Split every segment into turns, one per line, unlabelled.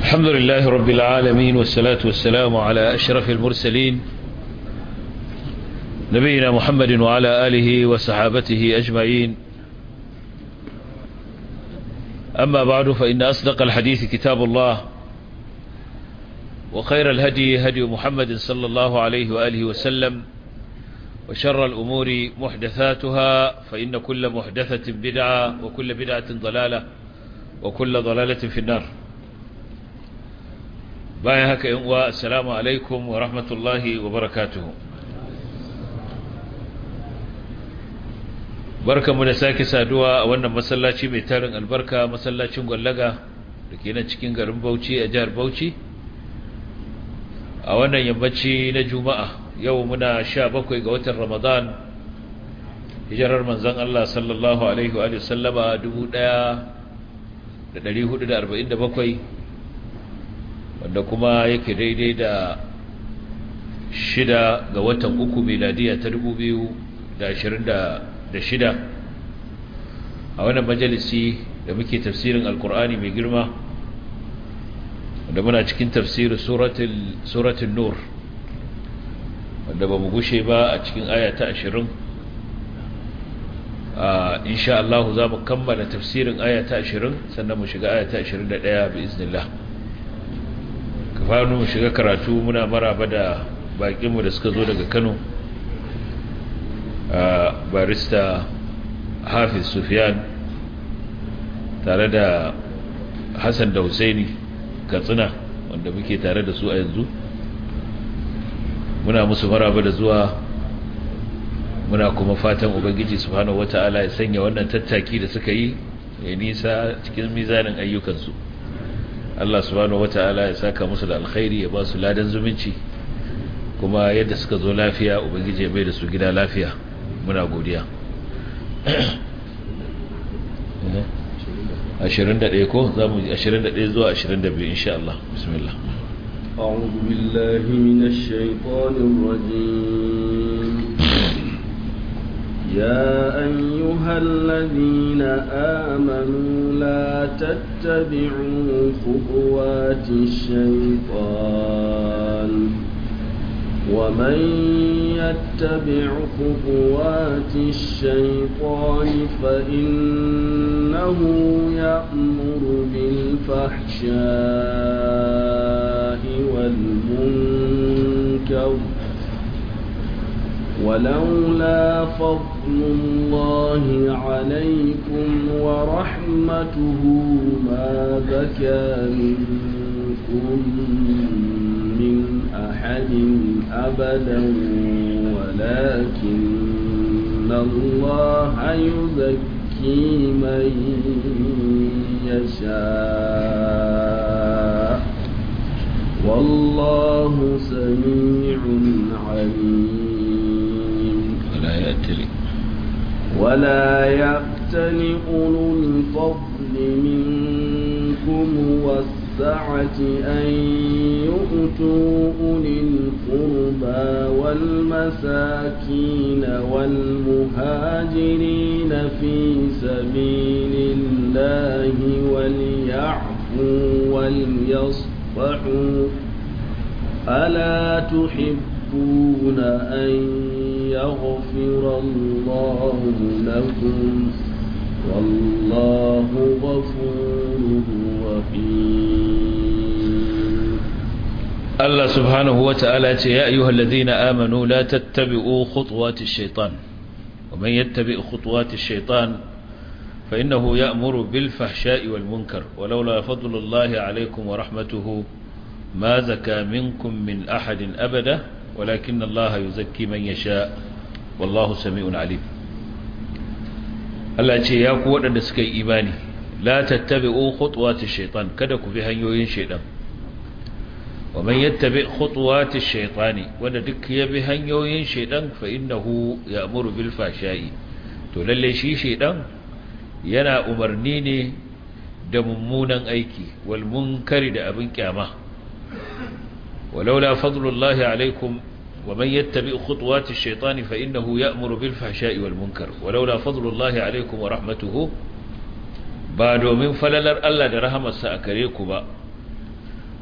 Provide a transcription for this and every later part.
الحمد لله رب العالمين والصلاة والسلام على أشرف المرسلين نبينا محمد وعلى آله وصحابته أجمعين. أما بعد، فإن أصدق الحديث كتاب الله، وخير الهدي هدي محمد صلى الله عليه وآله وسلم، وشر الأمور محدثاتها، فإن كل محدثة بدعة، وكل بدعة ضلالة، وكل ضلالة في النار. bayan haka yan uwa, assalamu alaikum wa rahmatullahi wa barakatuhu. Barkamu da sake saduwa a wannan masallaci mai tarin albarka, masallacin Gwallaga da ke nan cikin garin Bauchi a jihar Bauchi, a wannan yammaci na Juma'a. Yau muna 17 ga watan Ramadan, hijirar manzon Allah sallallahu alaihi wa sallama 1447, wanda kuma yake daidai da 6 ga watan uku miladiya ta 2026, a wannan majalisi da muke tafsirin alkur'ani mai girma, wanda muna cikin tafsirin suratul nur, wanda ba mu gushe ba a cikin aya ta 20. insha Allah za mu kammala tafsirin aya ta 20 sannan mu shiga aya ta 21 bi iznillah. Kafin mu shiga karatu, muna maraba da bakinmu da suka zo daga Kano, barista Hafiz Sufyan tare da Hassan da Husaini Katsina, wanda muke tare da su a yanzu. Muna musu maraba da zuwa, muna kuma fatan Ubangiji subhanahu wata'ala ya sanya wannan tattaki da suka yi ya nisa cikin mizanin ayyukansu. Allah subhanahu wata'ala ya saka musu da alkhairi, ya ba su ladan zumunci, kuma yadda suka zo lafiya Ubangiji ya bai da su gida lafiya. Muna godiya. 21 ko zamu 21 zuwa 22 insha Allah. Bismillah.
أعوذ بالله من الشيطان الرجيم. يا أيها الذين آمنوا لا تتبعوا خطوات الشيطان، ومن يتبع خطوات الشيطان فإنه يأمر بالفحشاء والمنكر، ولولا فضل الله عليكم ورحمته ما زكى منكم من أحد أبدا، ولكن الله يزكي من يشاء، والله سميع عليم. ولا يأتل أولو الفضل منكم والسعة أن يؤتوا أولي القربى والمساكين والمهاجرين في سبيل الله وليعفوا وليصفحوا، ألا تحبون أن يغفر الله لكم، والله غفور رحيم.
الله سبحانه وتعالى: يا أيها الذين آمنوا لا تتبعوا خطوات الشيطان، ومن يتبع خطوات الشيطان فإنه يأمر بالفحشاء والمنكر، ولولا فضل الله عليكم ورحمته ما زكى منكم من أحد أبدا، ولكن الله يزكي من يشاء، والله سميع عليم. Allah ce, ya ku waɗanda suka yi imani, la tattabi'u khutuwatish shaitan, kada ku bi hanyoyin shaitan. Wa man yattabi' khutuwatish shaitani, wanda duk ya bi hanyoyin shaitan, fa innahu ya'muru bil fahsha'i, to lalle shi shaitan yana umarni ne da mummunan aiki, wal munkari da abin kyama. walaula fadlullahi alaikum ومن يتبع خطوات الشيطان فإنه يأمر بالفحشاء والمنكر ولولا فضل الله عليكم ورحمته بعد من فللر الله درهم السأكريك با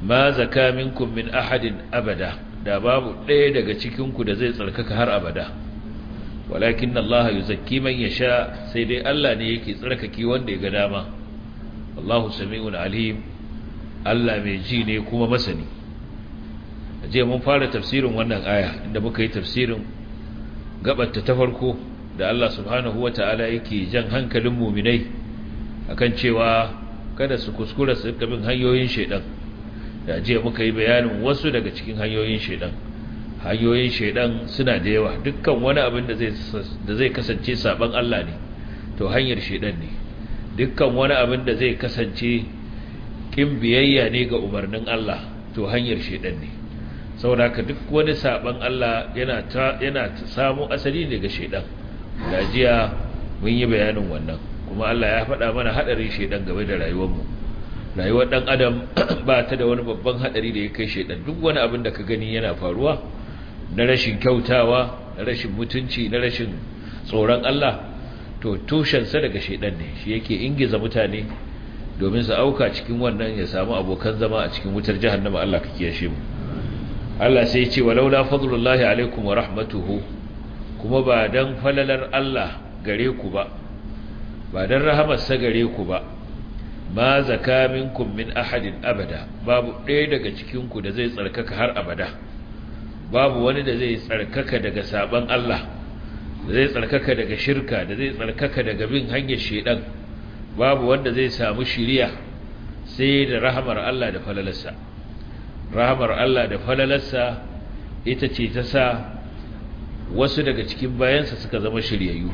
ma zaka minkum min ahadin abada, da babu ɗaya daga cikinku da zai tsarkaka har abada, walakin Allah yuzakki man yasha, sai dai Allah ne yake tsarkake wanda ya ga dama. Allahu sami'un alim, Allah mai ji ne kuma masani. Aje mun fara tafsirin wannan aya inda muka yi tafsirin gabatta ta farko da Allah subhanahu wata'ala yake jan hankalin mu'minai akan cewa kada su kuskura su bin hanyoyin shedan. Da aje muka yi bayanin wasu daga cikin hanyoyin shedan. Hanyoyin shedan suna da yawa, dukkan wani abin da zai kasance saban Allah ne to hanyar shedan ne, dukkan wani abin da zai kasance kin biyayya ne ga umarnin Allah to hanyar shedan ne. Saboda haka duk wani saban Allah yana samu asali daga shedan. Jiya mun yi bayanin wannan, kuma Allah ya faɗa mana hadarin shedan game da rayuwarmu. Rayuwar dan adam ba ta da wani babban hadari da ya kai shedan. Duk wani abin da ka gani yana faruwa na rashin kyautawa, na rashin mutunci, na rashin tsoron Allah, to tushensa daga shedan ne. Shi yake ingiza mutane domin su auka cikin wannan, ya samu abokan zama a cikin wutar jahannama. Allah ka kiyashe mu. Allah sai ya ce walaula fadlullahi alaikum wa rahmatuhu, kuma ba dan falalar Allah gare ku ba, ba dan rahamarsa gare ku ba, ma zaka minkum min ahadin abada, babu ɗaya daga cikin ku da zai tsarkaka har abada. Babu wani da zai tsarkaka daga saban Allah, da zai tsarkaka daga shirka, da zai tsarkaka daga bin hanyar shedan. Babu wanda zai samu shiriya sai da rahamar Allah da falalarsa. Rahamar Allah da falalarsa ita ce ta sa wasu daga cikin bayansa suka zama shiryayyu,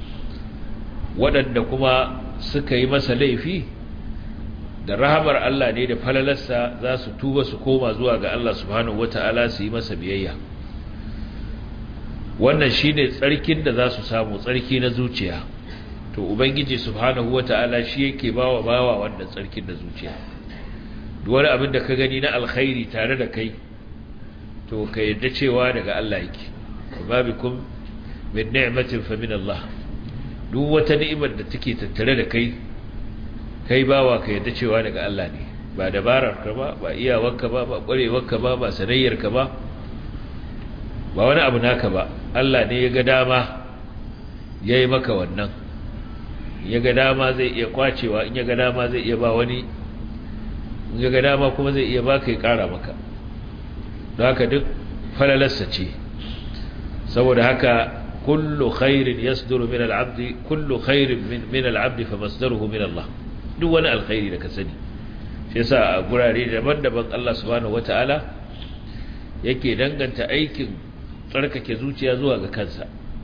waɗanda kuma suka yi masa laifi da rahamar Allah ne da falalarsa za su tuba su koma zuwa ga Allah subhanahu wata'ala su yi masa biyayya. Wannan shine tsarkin da za su samu, tsarki na zuciya. To ubangiji subhanahu wata'ala shi yake bawa wannan tsarkin da zuciya. Duk wani abin da ka gani na alkhairi tare da kai, to ka yarda cewa daga Allah yake. Wa bikum min ni'matin fa min Allah. Duk wata ni'imar da take tattare da kai, kai bawa ka yarda cewa daga Allah ne, ba dabarar ka ba iyawarka ba ƙwarewarka ba sanayyarka ba wani abu naka ba. Allah ne ya ga dama yayi maka wannan. Ya ga dama zai iya kwacewa, in ya ga dama zai iya ba wani, in ya ga dama kuma zai iya baka ya kara maka. Don haka duk falalarsa ce. Saboda haka kullu khairin yasduru min al-'abdi, kullu khairin min al-'abdi fa masdaruhu min Allah. Duk wani alkhairi da ka sani, shi yasa a gurare daban-daban Allah subhanahu wataala yake danganta aikin tsarkake zuciya zuwa ga kansa.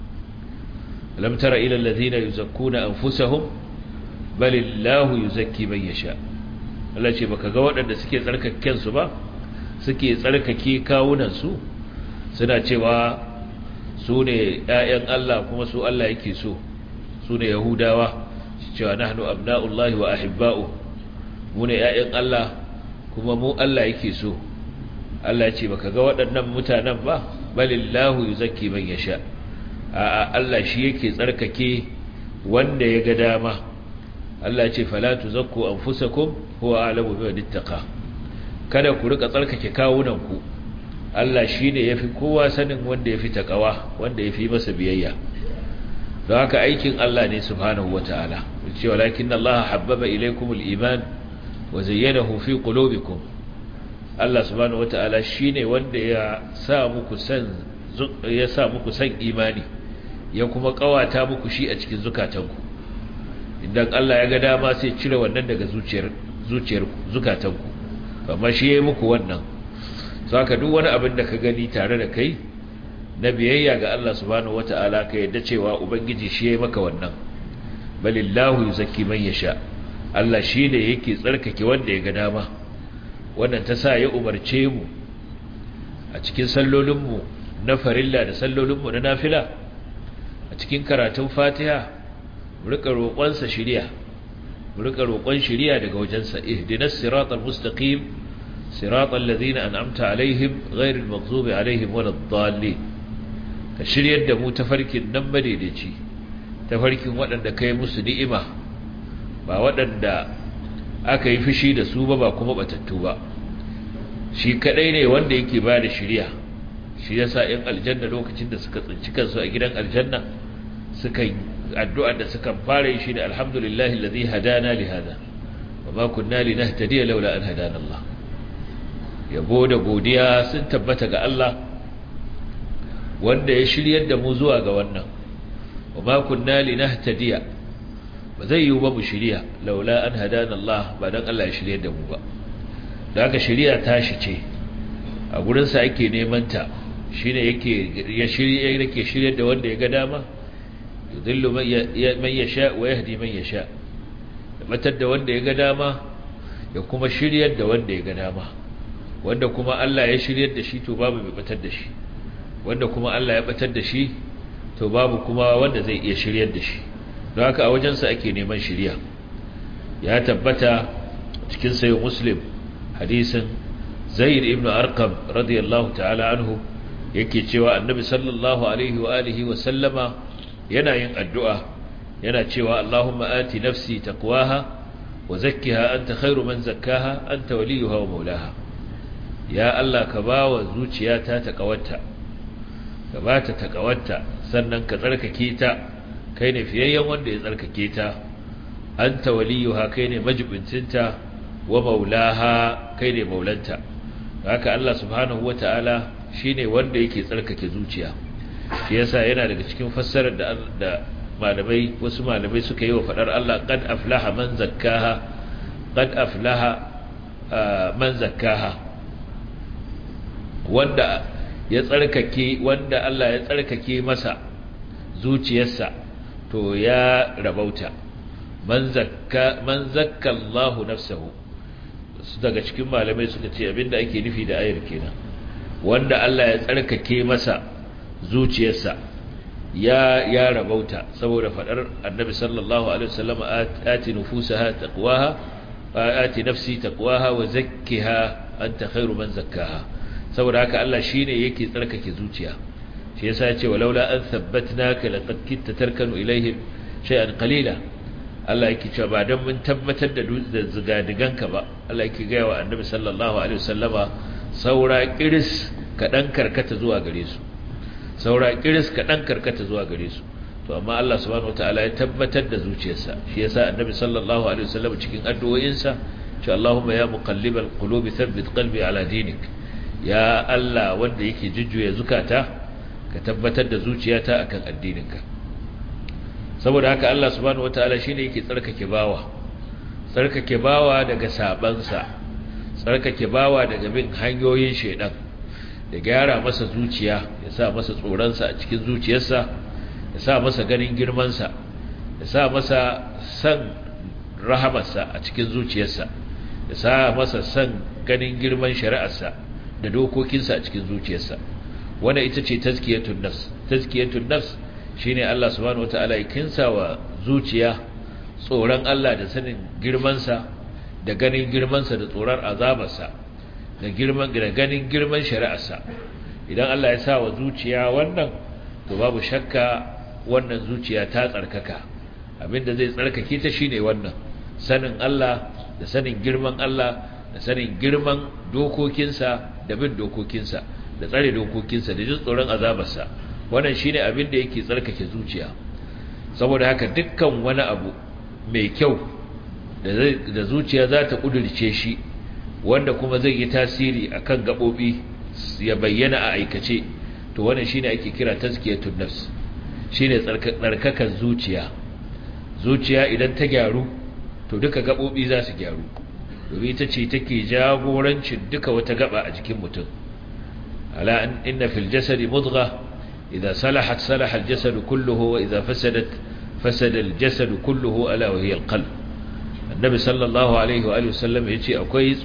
lam tara ila alladhina yuzakkuna anfusahum bal illahu yuzakki man yasha. Allah ce baka ga waɗanda suke tsarkake kansu ba, suke tsarkake kawunan su, suna cewa su ne ƴaƴan Allah kuma su Allah yake so. Su ne Yahudawa, cewa nahnu abna'ullahi wa ahibba'u, mu ne ƴaƴan Allah kuma mu Allah yake so. Allah ya ce baka ga waɗannan mutanen ba, balillahu yuzakki man yasha. A'a, Allah shi yake tsarkake wanda ya ga dama. Allah ya ce fala tuzakku anfusakum huwa a'lamu biman ittaqa. Kada ku rika tsarkake kawunanku, Allah shine yafi kowa sanin wanda yafi takawa, wanda yafi masa biyayya. Don haka aikin Allah ne subhanahu wataala. Yace walakinna Allah habbaba ilaykumul iman wa zayyanahu fi qulubikum. Allah subhanahu wataala shine wanda ya sa muku san imani, ya kuma kawata muku shi a cikin zukatanku. Idan Allah ya ga dama sai cire wannan daga zuciyar zukatanku, amma shi yayi muku wannan. Saka duk wani abin da ka gani tare da kai na biyayya ga Allah subhanahu wataala, ka yadda cewa ubangiji shi yayi maka wannan. Balillahu yuzakki man yasha. Allah shine yake tsarkake wanda ya ga dama. Wannan ta sa ya umarce mu a cikin sallolinmu na farilla da sallolinmu na nafila, a cikin karatun Fatiha mu rika roƙonsa shiriya, mu rika roƙon shiriya daga wajensa. Ihdinas siratal mustaqim siratal ladzina an'amta alaihim ghairil maghdubi alaihim waladdallin. Ka shiryar da mu tafarkin nan madaidaici, tafarkin waɗanda kai musu ni'ima, ba waɗanda aka yi fushi da su ba kuma batattu ba. shi kadai ne wanda yake ba da shiriya. Shi yasa in aljanna lokacin da suka tsinci kansu a gidan aljanna suka addu'a da suka fara yi shi da alhamdulillahi alladhi hadana li hada wa ma kunna linahtadiya laula an hadana Allah. Yabo da godiya sun tabbata ga Allah wanda ya shiryar da mu zuwa ga wannan. Wa ma kunna linahtadiya, ba zai yi ba mu shiriya laula an hadana Allah, ba dan Allah ya shiryar da mu ba. Da haka shiriya tashi ce, a gurin sa ake neman ta, shine yake shiryar da wanda ya ga dama, yudillu man yasha wa yahdi man yasha. Ya batar da wanda ya ga dama ya kuma shiryar da wanda ya ga dama. Wanda kuma Allah ya shiryar da shi to babu mai batar da shi, wanda kuma Allah ya batar da shi to babu kuma wanda zai iya shiryar da shi. Don haka a wajensa ake neman shiriya. Ya tabbata cikin sahih Muslim hadisin Zaid ibn Arqam radiyallahu ta'ala anhu yake cewa Annabi sallallahu alaihi wa alihi wa sallama yana yin addu'a, yana cewa Allahumma ati nafsi taqwaha wa zakkiha anta khairu man zakkaha anta waliyuha wa maulaha. Ya Allah, ka bawa zuciyata taqawarta, ka bata taqawarta, sannan ka tsarkake ta, kai ne fiyayyen wanda ya tsarkake ta, anta waliyuha, kai ne majibincinta, wa maulaha, kai ne maulanta. Haka Allah subhanahu wata'ala shine wanda yake tsarkake zuciya. Shi yasa yana daga cikin fassarar da malamai, wasu malamai suka yi wa fadar Allah, qad aflaha man zakkaha, qad aflaha man zakkaha, wanda ya tsarkake, wanda Allah ya tsarkake masa zuciyarsa to ya rabauta. Man zakka Allahu nafsahu. Daga cikin malamai suka ce abinda ake nufi da ayar kenan, wanda Allah ya tsarkake masa zuciyarsa ya rabauta, saboda fadar Annabi sallallahu alaihi wasallam, ati nufusaha taqwaha, ati nafsi taqwaha wa zakkiha anta khairu man zakkaha. Saboda haka Allah shine yake tsarkake zuciya. Shi yasa ya ce walaula an thabbatnaka laqad kitta tarkanu ilaihim shay'an qalila. Allah yake cewa ba dan mun tabbatar da zigadiganka ba, Allah yake ga wa Annabi sallallahu alaihi wasallama saura kiris kadan karkata zuwa gare su, saura kiris kadan karkata zuwa gare su. To amma Allah subhanahu wataala ya tabbatar da zuciyarsa. Shi yasa Annabi sallallahu alaihi wasallam cikin addu'o'insa ce Allahumma ya muqallibal qulubi thabbit qalbi ala dinik. Ya Allah wanda yake jujjuya zukata, ka tabbatar da zuciyata akan addininka. Saboda haka Allah subhanahu wataala shine yake tsarkake bawa daga sabansa, tsarkake bawa daga bin hanyoyin shedan, da gyara masa zuciya, ya sa masa tsoronsa a cikin zuciyarsa, ya sa masa ganin girmansa, ya sa masa san rahamarsa a cikin zuciyarsa, ya sa masa san ganin girman shari'arsa da dokokinsa a cikin zuciyarsa. Wannan ita ce tazkiyatun nafs. Tazkiyatun nafs shine Allah subhanahu wataala ya kinsawa zuciya tsoron Allah da sanin girmansa, da ganin girmansa, da tsoron azabarsa, da ganin girman shari'arsa. Idan Allah ya sa wa zuciya wannan, to babu shakka wannan zuciya ta tsarkaka. Abinda zai tsarkake ta shine wannan, sanin Allah da sanin girman Allah, da sanin girman dokokinsa, da bin dokokinsa, da tsare dokokinsa, da jin tsoron azabarsa. Wannan shine abin da yake tsarkake zuciya. Saboda haka dukkan wani abu mai kyau da zuciya za ta kudurce shi, wanda kuma zai yi tasiri akan gabobi ya bayyana a aikace, to wannan shine ake kira tazkiyatun nafs, shine tsarkakan zuciya. Zuciya idan ta gyaru, to duka gabobi za su gyaru, domin ita ce take jagorancin duka wata gaba a jikin mutum. ala inna fil jasadi mudghah idza salahat salaha al jasadu kulluhu wa idza fasadat fasada al jasadu kulluhu ala wa hiya al qalb. Annabi sallallahu alaihi wa alihi wasallam yace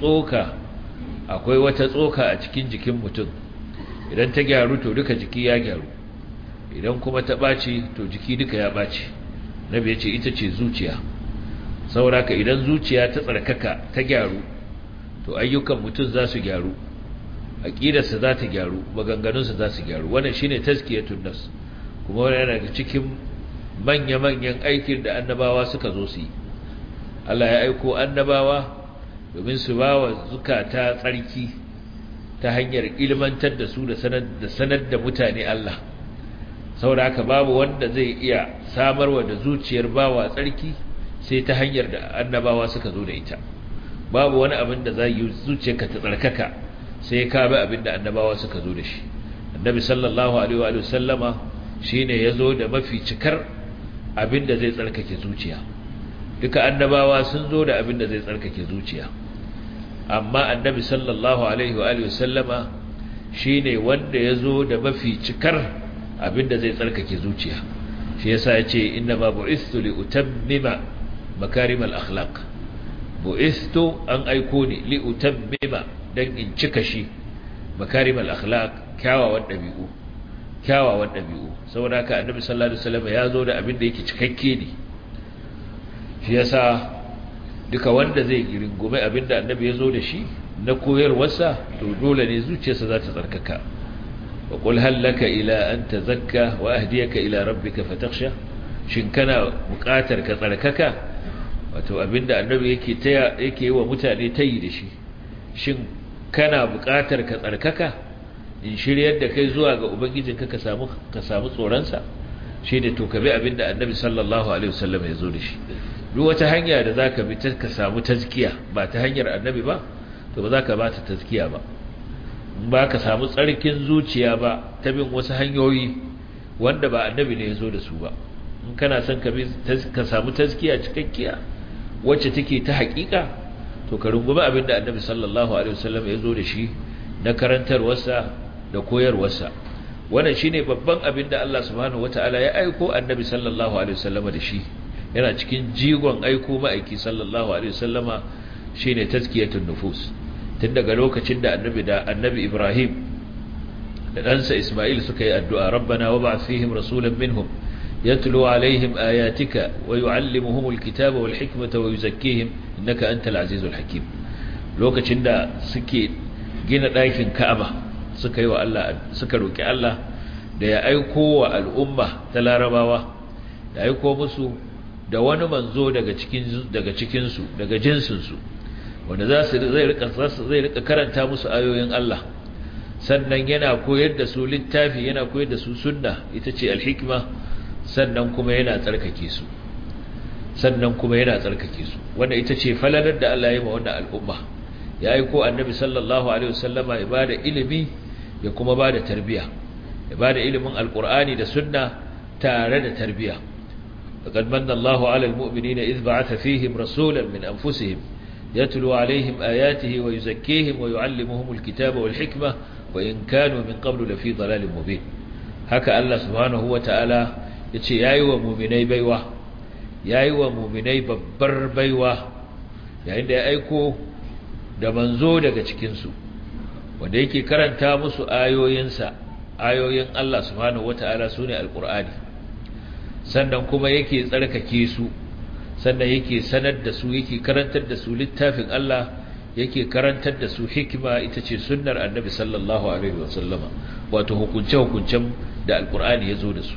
akwai wata tsoka a cikin jikin mutum, idan ta gyaru to duka jiki ya gyaru, idan kuma ta baci to jiki duka ya baci. Nabi yace ita ce zuciya. Saboda ka idan zuciya ta tsarkaka ta gyaru, to ayyukan mutum za su gyaru, aqidarsa za ta gyaru, maganganunsa za su gyaru. Wannan shine tazkiyatun nafs, kuma wannan yana daga cikin manya-manyan aikin da annabawa suka zo su yi. Allah ya aiko annabawa domin su bawa zukata tsarki, ta hanyar ilmantar da su da sanar da mutane Allah. Saboda haka babu wanda zai iya samarwa da zuciyar bawa tsarki sai ta hanyar da annabawa suka zo da ita. Babu wani abin da zai yi zuciyarka ta tsarkaka sai ka bi abin da annabawa suka zo da shi. Annabi sallallahu alaihi wa sallama shine yazo da mafi cikar abin da zai tsarkake zuciya. Duka annabawa sun zo da abin da zai tsarkake zuciya, amma annabi sallallahu alaihi wa sallama shine wanda yazo da mafi cikar abin da zai tsarkake zuciya. Shi yasa yace inna ma bu'istu li utammima makarimal akhlaq. Bu'istu an aiko ni li utammima dan in cika shi makarimal akhlaq, kyawawan dabi'u. Saboda haka annabi sallallahu alaihi wasallam yazo da abin da yake cikakke ne. Shi yasa duka wanda zai giringume abin da annabi yazo da shi na koyarwarsa to dole ne zuciyarsa za ta tsarkaka. wa qul hal laka ila an tazakka wa ahdiyaka ila rabbika fatakhsha. Shin kana buƙatar ka tsarkaka? Wato abinda annabi yake yi wa mutane tayi da shi. Shin kana buƙatar ka tsarkaka in shiryar da kai zuwa ga ubangijinka ka samu tsoronsa? Shine to ka bi abinda annabi sallallahu alaihi wasallam ya zo da shi. Duk wata hanya da zaka bi ka samu tazkiya ba ta hanyar annabi ba, to ba zaka ba ta tazkiya ba. In ba ka samu tsarkin zuciya ba ta bin wasu hanyoyi wanda ba annabi ne ya zo da su ba. In kana son ka samu tazkiya cikakkiya wacce take ta haƙiƙa, to ka rungumi abinda annabi sallallahu alaihi wasallam ya zo da shi na karantarwarsa da koyarwarsa. Wannan shine babban abinda Allah subhanahu wataala ya aiko annabi sallallahu alaihi wasallama da shi. Yana cikin jigon aiko ma'aiki sallallahu alaihi wasallama shine tazkiyatun nufus. Tun daga lokacin da annabi Ibrahim da ɗansa Isma'il suka yi addu'a, rabbana wab'ath fihim rasulan minhum yatlu alaihim ayatika wa yu'allimuhumul kitaba wal hikmata wa yuzakkihim innaka antal azizul hakim. Lokacin da suke gina ɗakin Ka'aba suka yi wa Allah, suka roki Allah da ya aiko wa al'umma ta Larabawa, da aiko musu da wani manzo daga cikinsu, daga jinsinsu, wanda zai rika karanta musu ayoyin Allah, sannan yana koyar da su littafi, yana koyar da su sunna ita ce alhikma, sannan kuma yana tsarkake su. Wanda ita ce falalar da Allah ya yi ma wannan al'umma. Ya aiko annabi sallallahu alaihi wasallama ya bada ilimi ya kuma bada tarbiya, ya bada ilimin alqur'ani da sunna tare da tarbiya. laqad manna Allahu 'alal mu'minina idh ba'atha fihim rasulan min anfusihim yatlu 'alayhim ayatihi wa yuzakkihim wa yu'allimuhumul kitaba wal hikma wa in kanu min qablu lafi dhalalin mubin. Haka Allah subhanahu wata'ala yace yayi wa mu'minai baiwa, yayi wa mu'minai babbar baiwa yayin da ya aiko da manzo daga cikin su wanda yake karanta musu ayoyin Allah subhanahu wataala sune alqur'ani, sannan kuma yake tsarkake su, sannan yake sanar da su, yake karantar da su littafin Allah, yake karantar da su hikima ita ce sunnar annabi sallallahu alaihi wasallama, wato hukunce-hukuncen da alqur'ani ya zo da su.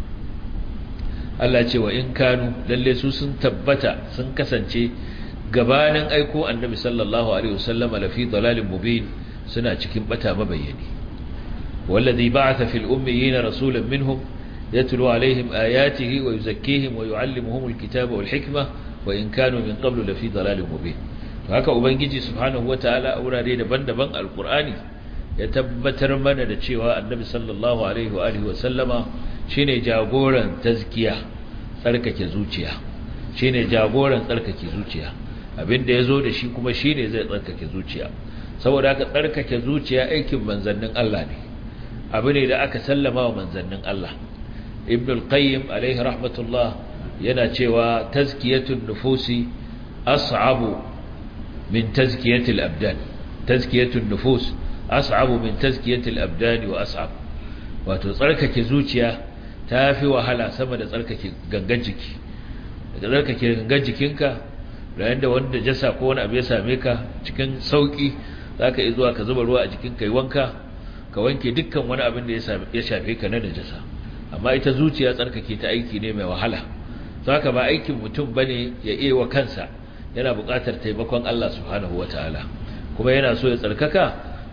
Allah ce wa in kanu, lalle su sun tabbata sun kasance gabanin aiko annabi sallallahu alaihi wasallama lafi dalalin mubin, suna cikin bata mabayyani. wallazi ba'atha fil ummiyina rasulan minhum yatlu alaihim ayatihi wa yuzakkihim wa yuallimuhumul kitaba wal hikma wa in kanu min qablu lafi dalalin mubin. To haka ubangiji subhanahu wataala a wurare daban-daban alqur'ani ya tabbatar mana da cewa annabi sallallahu alaihi wa alihi wasallama shine jagoran tazkiya, tsarkake zuciya, shine jagoran tsarkake zuciya. Abinda yazo da shi kuma shine zai tsarkake zuciya. Saboda haka tsarkake zuciya aikin manzannin Allah ne, abu ne da aka sallama wa manzannin Allah. Ibn al-Qayyim alaihi rahmatullah yana cewa tazkiyatun nufusi as'abu min tazkiyatil abdan. Tazkiyatun nufus as'abu min tazkiyatil abdan wa as'ab. Wato tsarkake zuciya tafi wahala sama da tsarkake gangan jiki. Daga tsarkake gangan jikinka, yayin da wanda jasa ko wani abu ya same ka cikin sauki zaka yi zuwa ka zuba ruwa a jikinka yi wanka, ka wanke dukkan wani abin da ya shafe ka na najasa. Amma ita zuciya tsarkake ta aiki ne mai wahala. Saka ba aikin mutum bane ya iya wa kansa, yana buƙatar taimakon Allah subhanahu wataala. Kuma yana so ya tsarkaka,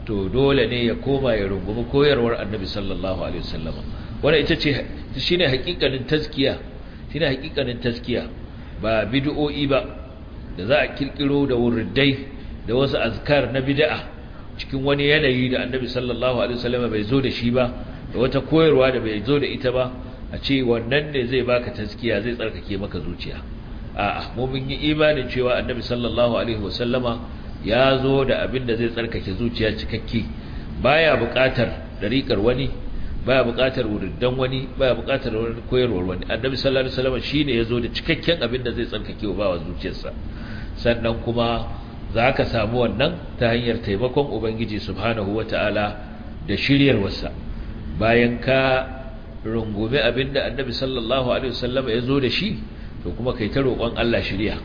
to dole ne ya koma ya rungumi koyarwar annabi sallallahu alaihi wasallama. Wannan ita ce shine hakikanin taskiya ba bid'o'i ba da za a kirkiro da wurdai da wasu azkar na bid'a cikin wani yanayi da annabi sallallahu alaihi wasallama bai zo da shi ba, da wata koyarwa da bai zo da ita ba, a ce wannan ne zai baka taskiya, zai tsarkake maka zuciya. A'a, mu mun yi imanin cewa annabi sallallahu alaihi wasallama ya zo da abin da zai tsarkake zuciya cikakke, baya buƙatar dariƙar wani, baya buƙatar wurdan wani, baya buƙatar koyarwar wani. Annabi sallallahu alaihi wasallama shine ya zo da cikakken abin da zai tsarkake wa bawa zuciyarsa. Sannan kuma za ka samu wannan ta hanyar taimakon ubangiji subhanahu wata'ala da shiryarwarsa. Bayan ka rungume abin da annabi sallallahu alaihi wasallama ya zo da shi, to kuma kai ta roƙon Allah shiriya,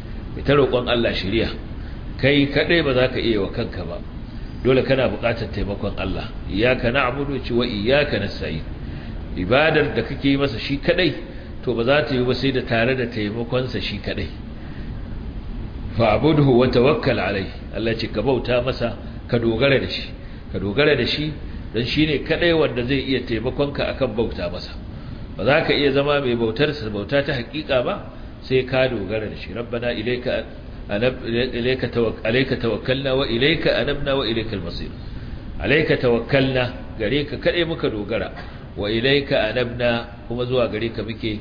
kai kadai ba za ka iya wa kanka ba, dole kana buƙatar taimakon Allah. Iyyaka na'budu wa iyyaka nasta'in. Ibadar da kake yi masa shi kadai to ba za ta yi ba sai da tare da taimakon sa shi kadai. Fa'budhu wa tawakkal alayhi. Allah ce ka bauta masa, ka dogara da shi dan shine kadai wanda zai iya taimakon ka akan bauta masa. Ba za ka iya zama mai bautar sa bauta ta hakika ba sai ka dogara da shi. Rabbana ilayka tawakkalna wa ilayka anabna wa ilaykal masir. Alayka tawakkalna, gare ka kadai muka dogara, wa ilayka anabna, kuma zuwa gare ka muke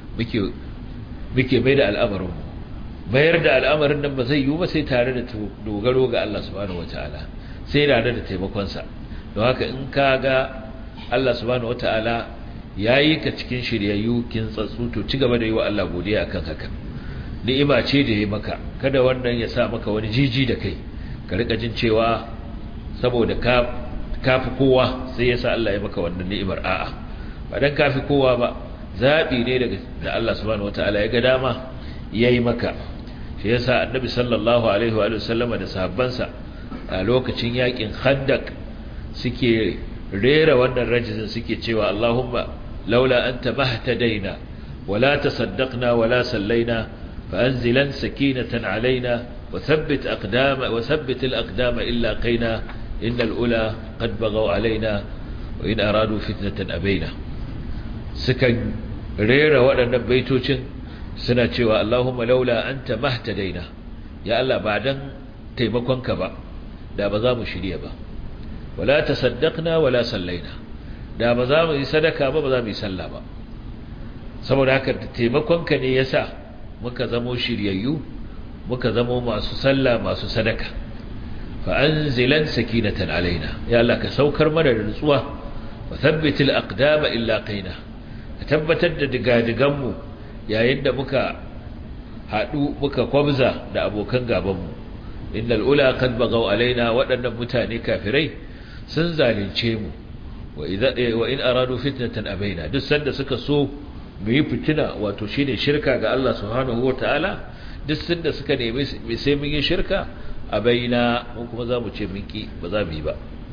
mai da al'amarin mu. Bayar da al'amarin nan ba zai yi ba sai tare da dogaro ga Allah subhanahu wataala, sai tare da taimakon sa. Don haka in ka ga Allah subhanahu wataala yayi ka cikin shiryayyu kin tsatsu, to ci gaba da yi wa Allah godiya akan haka. Ni'ima ce da yayi maka, kada wannan ya sa maka wani jiji da kai, ka rika jin cewa saboda kafi kowa sai ya sa Allah ya maka wannan ni'imar. A'a, ba dan kafi kowa ba, zabi ne daga da Allah subhanahu wataala ya ga dama yayi maka. Shi yasa annabi sallallahu alaihi wa sallama da sahabbansa a lokacin yakin Khandaq suke rera wannan rajizin, suke cewa Allahumma laula anta mahtadaina wala tasaddaqna wala sallaina فأنزلا سكينة علينا وثبت الأقدام إلا قينا إن الأولى قد بغوا علينا وإن أرادوا فتنة أبينا. سكن ريرا وأنا بيتوشن سنة شوى اللهم لولا أنت ما اهتدينا، يا الله بعدن تيمكن كبا دا بزام شريا با، ولا تصدقنا ولا صلينا، دا بزام صدقا با بزام يسلا با. saboda haka taimakon ka ne yasa muka zamo shiryayyu, muka zamo masu sallah masu sadaka. fa anzilan sakinatan alaina, ya Allah ka saukar mana da nutsuwa, wa thabbitil aqdama illa qaina, ka tabbatar da digadigan mu yayin da muka hadu muka kwabza da abokan gaban mu. innal ula qad bagaw alaina, wadannan mutane kafirai sun zalunce mu. wa in aradu fitnatan abaina, duk sanda suka so mu yi fitina, wato shine shirka ga Allah subhanahu wataala, duk sanda suka nemi sai mun yi shirka a baina, mun kuma zamu ce mun ki, ba za mu yi ba.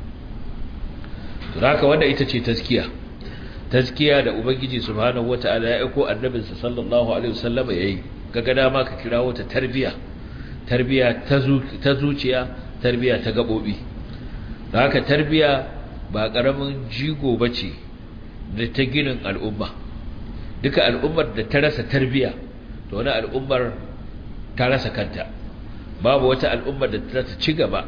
to haka wanda ita ce taskiya da ubangiji subhanahu wataala ya aiko annabinsa sallallahu alaihi wasallam yayi. kaga dama ka kirawo ta tarbiya ta zuciya, tarbiya ta gabobi. haka tarbiya ba karamin jigo bace da ta ginin al'umma. duka al'ummar da ta rasa tarbiya, to wani al'ummar ta rasa kanta. babu wata al'ummar da ta ci gaba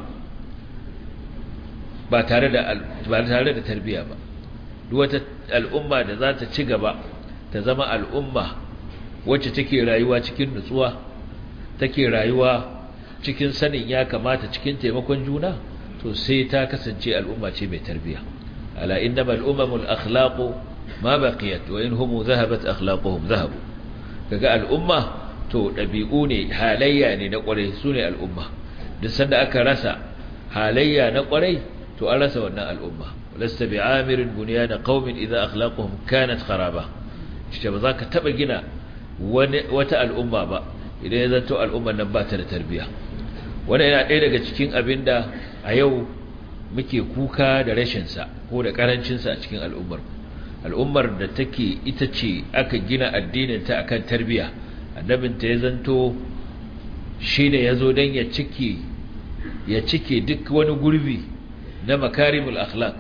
ba tare da tarbiya ba. duk wata al'umma da za ta ci gaba ta zama al'umma wacce take rayuwa cikin nutsuwa, take rayuwa cikin sanin ya kamata, cikin taimakon juna, to sai ta kasance al'umma ce mai tarbiya. ala innamal umamul akhlaqu ma baqiyat wa inhum dhahabat akhlaquhum dhahabu. kaga al'umma to dabi'u ne, halayya ne na kwarai, sune al'umma. duk sanda aka rasa halayya na kwarai to an rasa wannan al'umma. lasta bi'amirin bunyana qaumin idha akhlaquhum kanat kharaba. shi ba za ka taba gina wata al'umma ba idan ya zanto al'umman nan ba ta da tarbiya. wannan yana ɗaya daga cikin abinda a yau muke kuka da rashin sa ko da karancin sa a cikin al'ummar da take ita ce aka gina addinin ta akan tarbiya. annabinta ya zanto shine yazo dan ya cike duk wani gurbi na makarimul akhlaq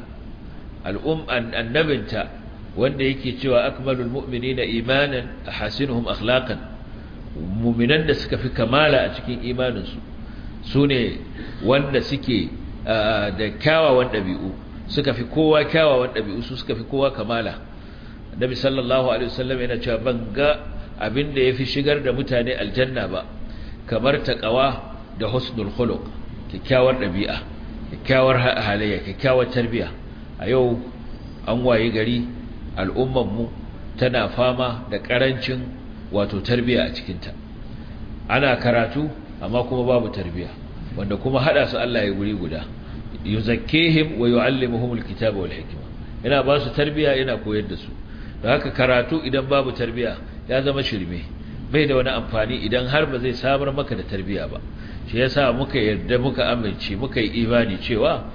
annabinta wanda yake cewa akmalul mu'minina imanan ahasinuhum akhlaqan, mu'minan da suka fi kamala a cikin imaninsu sune wanda suke da kyawawan dabi'u, suka fi kowa kyawawan dabi'u, su suka fi kowa kamala. Annabi sallallahu alaihi wasallam yana cewa ban ga abinda yafi shigar da mutane aljanna ba kamar taqwa da husnul khuluq, kyakkyawar dabi'a, kyakkyawar halayya, kyakkyawar tarbiya. A yau an waye gari al'ummar mu tana fama da karancin wato tarbiya a cikin ta. Ana karatu amma kuma babu tarbiya, wanda kuma hada su Allah ya guri guda. Yuzakkihim wa yuallimuhumul kitaba wal hikma. Yana ba su tarbiya, yana koyar da su. Da haka karatu idan babu tarbiya ya zama shirme, bai da wani amfani idan har ba zai samar maka da tarbiya ba. Shi yasa muka yarda, muka amince, muka yi imani cewa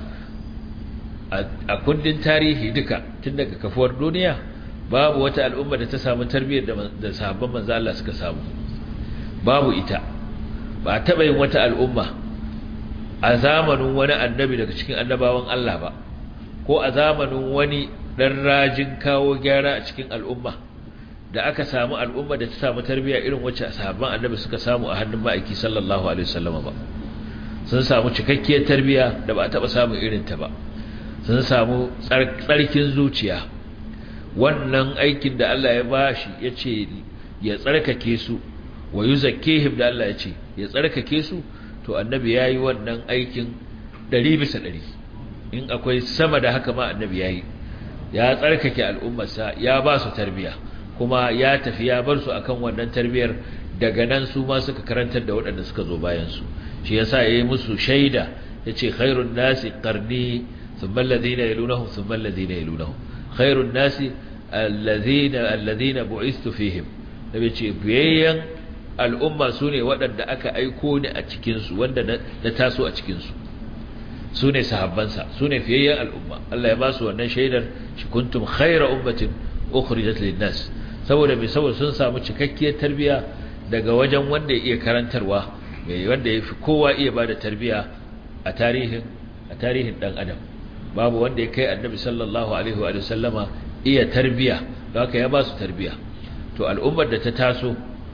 a kundin tarihi duka tun daga kafuwar duniya babu wata al'umma da ta samu tarbiyyar da sahabban manzo Allah suka samu. Babu ita. Ba taɓa yin wata al'umma a zamanin wani annabi daga cikin annabawan Allah ba, ko a zamanin wani dan rajin kawo gyara a cikin al'umma da aka samu al'umma da ta samu tarbiyya irin wacce sahabban annabi suka samu a hannun ma'aiki sallallahu alaihi wasallam ba. Sun samu cikakkiyar tarbiyya da ba a taɓa samun irin ta ba. Sun samu tsarkin zuciya. Wannan aikin da Allah ya bashi yace ya tsarkake su, wa yuzakkihim da Allah yace ya tsarkake su, to annabi yayi wannan aikin 100%. In akwai sama da haka ma annabi yayi. Ya tsarkake al'ummarsa, ya ba su tarbiya, kuma ya tafi ya bar su akan wannan tarbiyar. Daga nan su ma suka karantar da waɗanda suka zo bayan su. Shi yasa yayi musu shaida, yace khairun nasi qarni thumma alladhina yalunhum thumma alladhina yalunhum, khairun nasi alladhina bu'istu fihim. Nabi ce biyayyan al'umma sune waɗanda aka aiko ni a cikin su, wanda na taso a cikin su. Su ne sahabbansa, su ne fiyayyen al'umma. Allah ya ba su wannan shaidar, shi kuntum khayra ummatin ukhrijat lin-nas. Saboda sun samu cikakkiyar tarbiya daga wajen wanda ya iya karantarwa, mai wanda yafi kowa iya bada tarbiya a tarihin dan adam. Babu wanda ya kai annabi sallallahu alaihi wa sallama iya tarbiya, don haka ya ba su tarbiya. To al'ummar da ta taso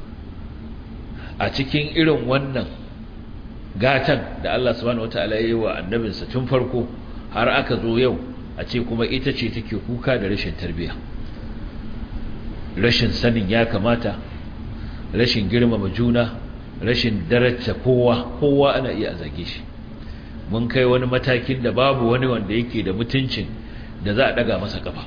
a cikin irin wannan gatan da Allah subhanahu wataala ya yi wa annabinsa tun farko, har aka zo yau a ce kuma ita ce take kuka da rashin tarbiya, rashin sanin ya kamata, rashin girmama juna, rashin daraja kowa ana iya zage shi. Mun kai wani matakin da babu wani wanda yake da mutuncin da za a daga masa kafa,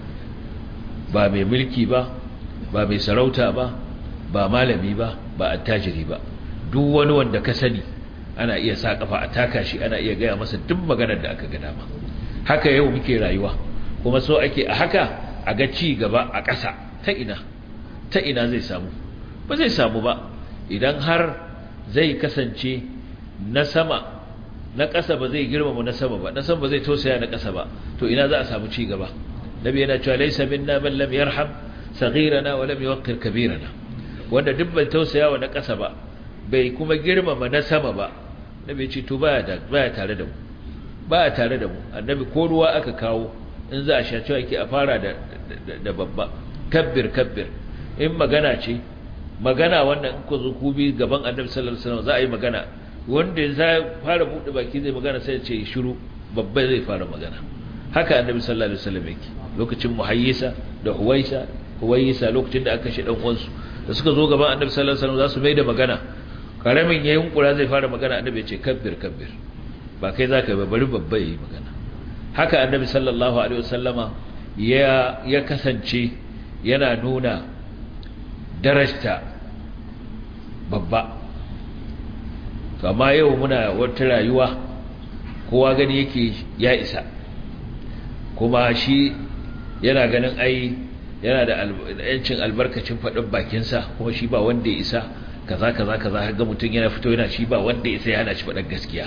ba mai mulki ba, ba mai sarauta ba, ba malami ba, ba attajiri ba. Duk wani wanda ka sani ana iya sa kafa a taka shi, ana iya gaya masa duk maganar da aka ga dama. Haka yau muke rayuwa, kuma so ake a haka a ga ci gaba a ƙasa. Ta ina zai samu? Ba zai samu ba idan har zai kasance na sama, na ƙasa ba zai girmama na sama ba, na sama ba zai tausaya na ƙasa ba, to ina za a samu ci gaba? Nabi yana cewa laysa minna man lam yarham saghirana wa lam yuwaqqir kabirana. Wanda duk bai tausaya wa na ƙasa ba, bai kuma girmama na sama ba, nabi ce to baya tare da mu, baya tare da mu. Annabi ko ruwa aka kawo, in za a sha cewa yake a fara da babba, kabbir. In magana ce, magana wannan in ku zo ku bi gaban annabi sallallahu alaihi wasallam za a yi magana, wanda zai fara bude baki zai magana sai ya ce shiru, babba zai fara magana. Haka annabi sallallahu alaihi wasallam yake. Lokacin Muhayyisa da Huwayisa lokacin da aka kashe dan uwansu, da suka zo gaban annabi sallallahu alaihi wasallam za su mai da magana, karamin yayin kura zai fara magana, annabi ya ce kabbir, ba kai zaka yi, bari babba yayi magana. Haka annabi sallallahu alaihi wasallama ya kasance yana nuna darajta babba. To amma yau muna wata rayuwa kowa gani yake ya isa, kuma shi yana ganin ai yana da yancin albarkacin faɗin bakinsa, kuma shi ba wanda ya isa kaza ga mutum yana fito yana shi ba wanda ya isa ya hana shi faɗin gaskiya.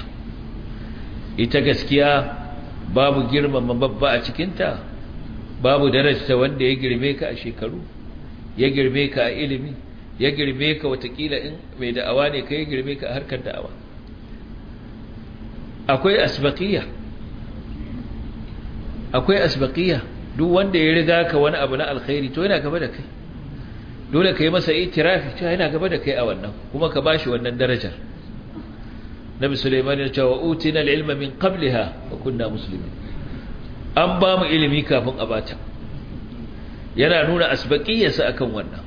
Ita gaskiya babu girmama babba a cikinta, babu darajta wanda ya girme ka a shekaru, ya girme ka a ilimi, ya girme ka watakila in mai da'awa ne ka, ya girme ka a harkar da'awa. Akwai asbaqiyya, akwai asbaqiyya. Duk wanda ya riga ka wani abu na alkhairi to yana gaba da kai, dole ka yi masa itirafi cewa yana gaba da kai a wannan, kuma ka bashi wannan darajar. Nabi Sulaiman ya ce wa utina al-ilma min qabliha wa kunna muslimin, an ba mu ilimi kafin a bata. Yana nuna asbaqiyarsa akan wannan,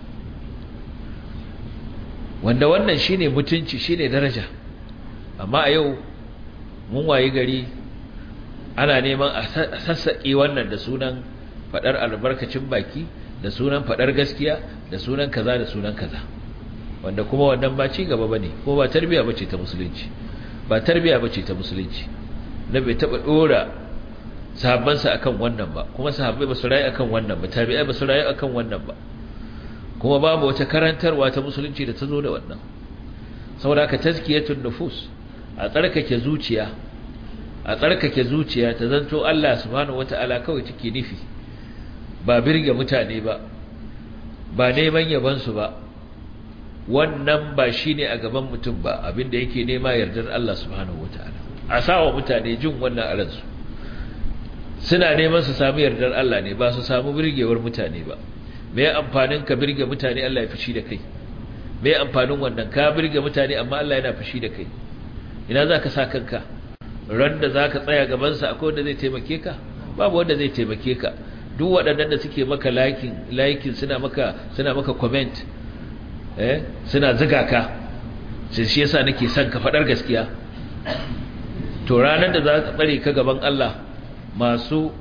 wanda wannan shine mutunci, shine daraja. Amma a yau mun wayi gari ana neman a sassaƙe wannan da sunan faɗar albarkacin baki, da sunan faɗar gaskiya, da sunan kaza da sunan kaza, wanda kuma wannan ba ci gaba bane, ko ba tarbiya bace ta musulunci, ba tarbiya bace ta musulunci. Na bai taba dora sahabbansa akan wannan ba, kuma sahabbai ba su rayu akan wannan ba, tabi'ai ba su rayu akan wannan ba, kuma babu wata karantarwa ta musulunci da ta zo da wannan. Saboda ka tazkiyatun nufus, a tsarkake zuciya, a tsarkake zuciya ta zanto Allah subhanahu wataala kawai take nufi, ba birge mutane ba, ba neman yabansu ba. Wannan ba shine a gaban mutum ba, abinda yake nema yardar Allah subhanahu wataala. A sawa mutane jin wannan a ransu, suna neman su samu yardar Allah ne, ba su samu birgewar mutane ba. Me amfanin ka birge mutane Allah ya fushi da kai? Me amfanin wannan ka birge mutane amma Allah yana fushi da kai? Ina zaka sa kanka? Ran da zaka tsaya gaban sa akwai wanda zai taimake ka? Babu wanda zai taimake ka. Duk waɗannan da suke maka liking suna maka comment, suna ziga ka, shi yasa nake son ka faɗar gaskiya. To ranar da za ka tsare ka gaban Allah, masu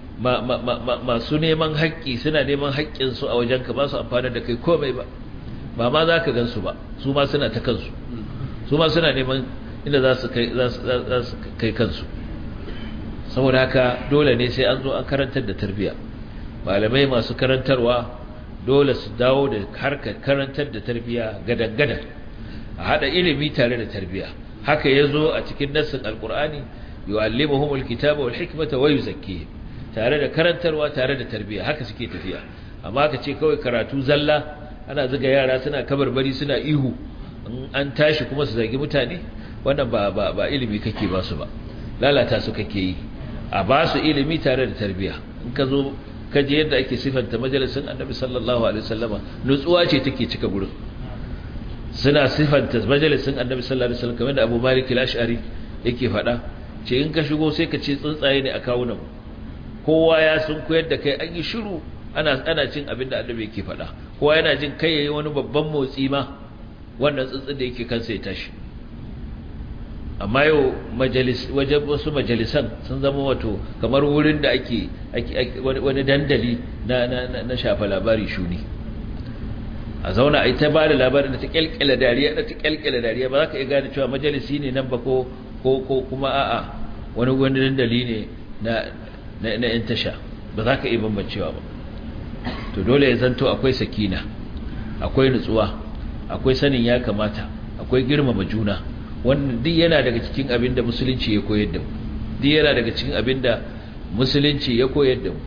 neman haƙƙi suna neman haƙƙinsu a wajenka, ba su amfana da kai komai ba ma za ka gansu ba, su ma suna ta kansu, su ma suna neman inda za su kai kansu. Saboda haka dole ne sai an zo an karantar da tarbiyya. Malamai masu karantarwa dole su dawo da harkar karantar da tarbiyya gadan-gadan, a haɗa ilimi tare da tarbiyya. Haka ya zo a cikin nassin alƙur'ani, yu'allimuhumul kitaba wal hikmata wa yuzakkihim, tare da karantarwa tare da tarbiyya. Haka suke tafiya. Amma ka ce kawai karatu zalla, ana zuga yara suna kabarbari suna ihu, in an tashi kuma su zagi mutane, wannan ba ilimi kake ba su ba, lalata su kake yi. A ba su ilimi tare da tarbiyya. In ka zo kaje yadda ake sifanta majalisin Annabi sallallahu alaihi wasallama, nutsuwa ce take cika gurin. Suna sifanta majalisin Annabi sallallahu alaihi wasallam kamar da Abu Malik al-Ash'ari yake faɗa, ce in ka shigo sai ka ce tsuntsaye ne a kawunan, kowa ya sun koyar da kai, an yi shiru, ana cin abin da Annabi yake faɗa, kowa yana jin kai yayi wani babban motsi ma, wannan tsuntsun da yake kansa ya tashi. Amma yau wajen wasu majalisan sun zama wato kamar wurin da ake wani dandali na shafa labari shuni, a zauna a yi ta ba da labarin da ta kyalkyala dariya, ba za ka iya gane cewa majalisi ne nan ba ko kuma a'a wani dandali ne na yan tasha, ba za ka iya bambancewa ba. To dole ya zanto akwai sakina, akwai nutsuwa, akwai sanin ya kamata, akwai girmama juna. Wannan duk yana daga cikin abin da musulunci ya koyar da mu, duk yana daga cikin abin da musulunci ya koyar da mu.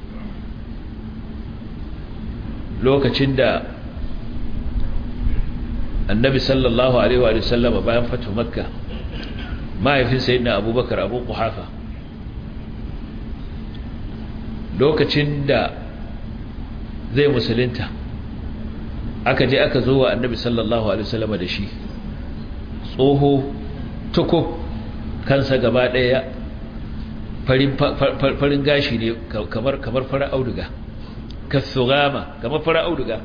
Lokacin da Annabi sallallahu alaihi wa sallam bayan fatu Makka, mahaifin sayyidina Abubakar Abu Quhafa, lokacin da zai musulunta, aka je aka zo wa Annabi sallallahu alaihi wa sallam da shi tsoho tukub, kansa gaba daya farin gashi ne kamar fara auduga, kasugama kamar fara auduga.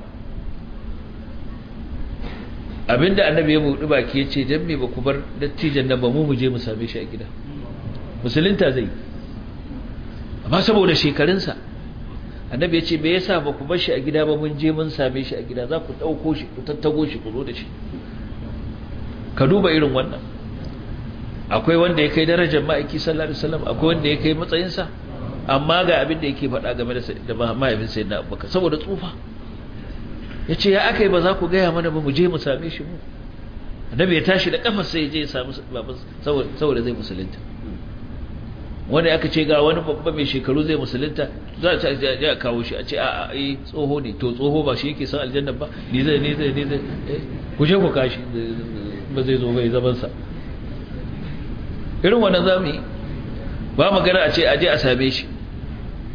Abinda Annabi ya buɗi baki yace dan me ba ku bar dattijan nan ba, mu je mu same shi a gida, musulunta zai. Amma saboda shekarunsa, Annabi yace me yasa ba ku bar shi a gida ba, mun je mun same shi a gida, za ku dauko shi ku tattago shi ku zo da shi. Ka duba irin wannan. Akwai wanda ya kai darajar ma'aiki sallallahu alaihi wasallam, akwai wanda ya kai matsayinsa, amma ga abin da yake faɗa game da mahaifin sayyidina Abubakar saboda tsufa. Yace ya akai ba za ku gaya mana ba, mu je mu same shi mu. Annabi ya tashi da kafar sai ya je ya samu baban saboda zai musulunta. Wanda aka ce ga wani babba mai shekaru zai musulunta, za a je a kawo shi, a ce a'a tsoho ne, to tsoho ba shi yake san aljanna ba, ni zai ku je ku kashi, ba zai zo bai zaman sa. Irin wannan zamu yi ba magana a ce aje a same shi,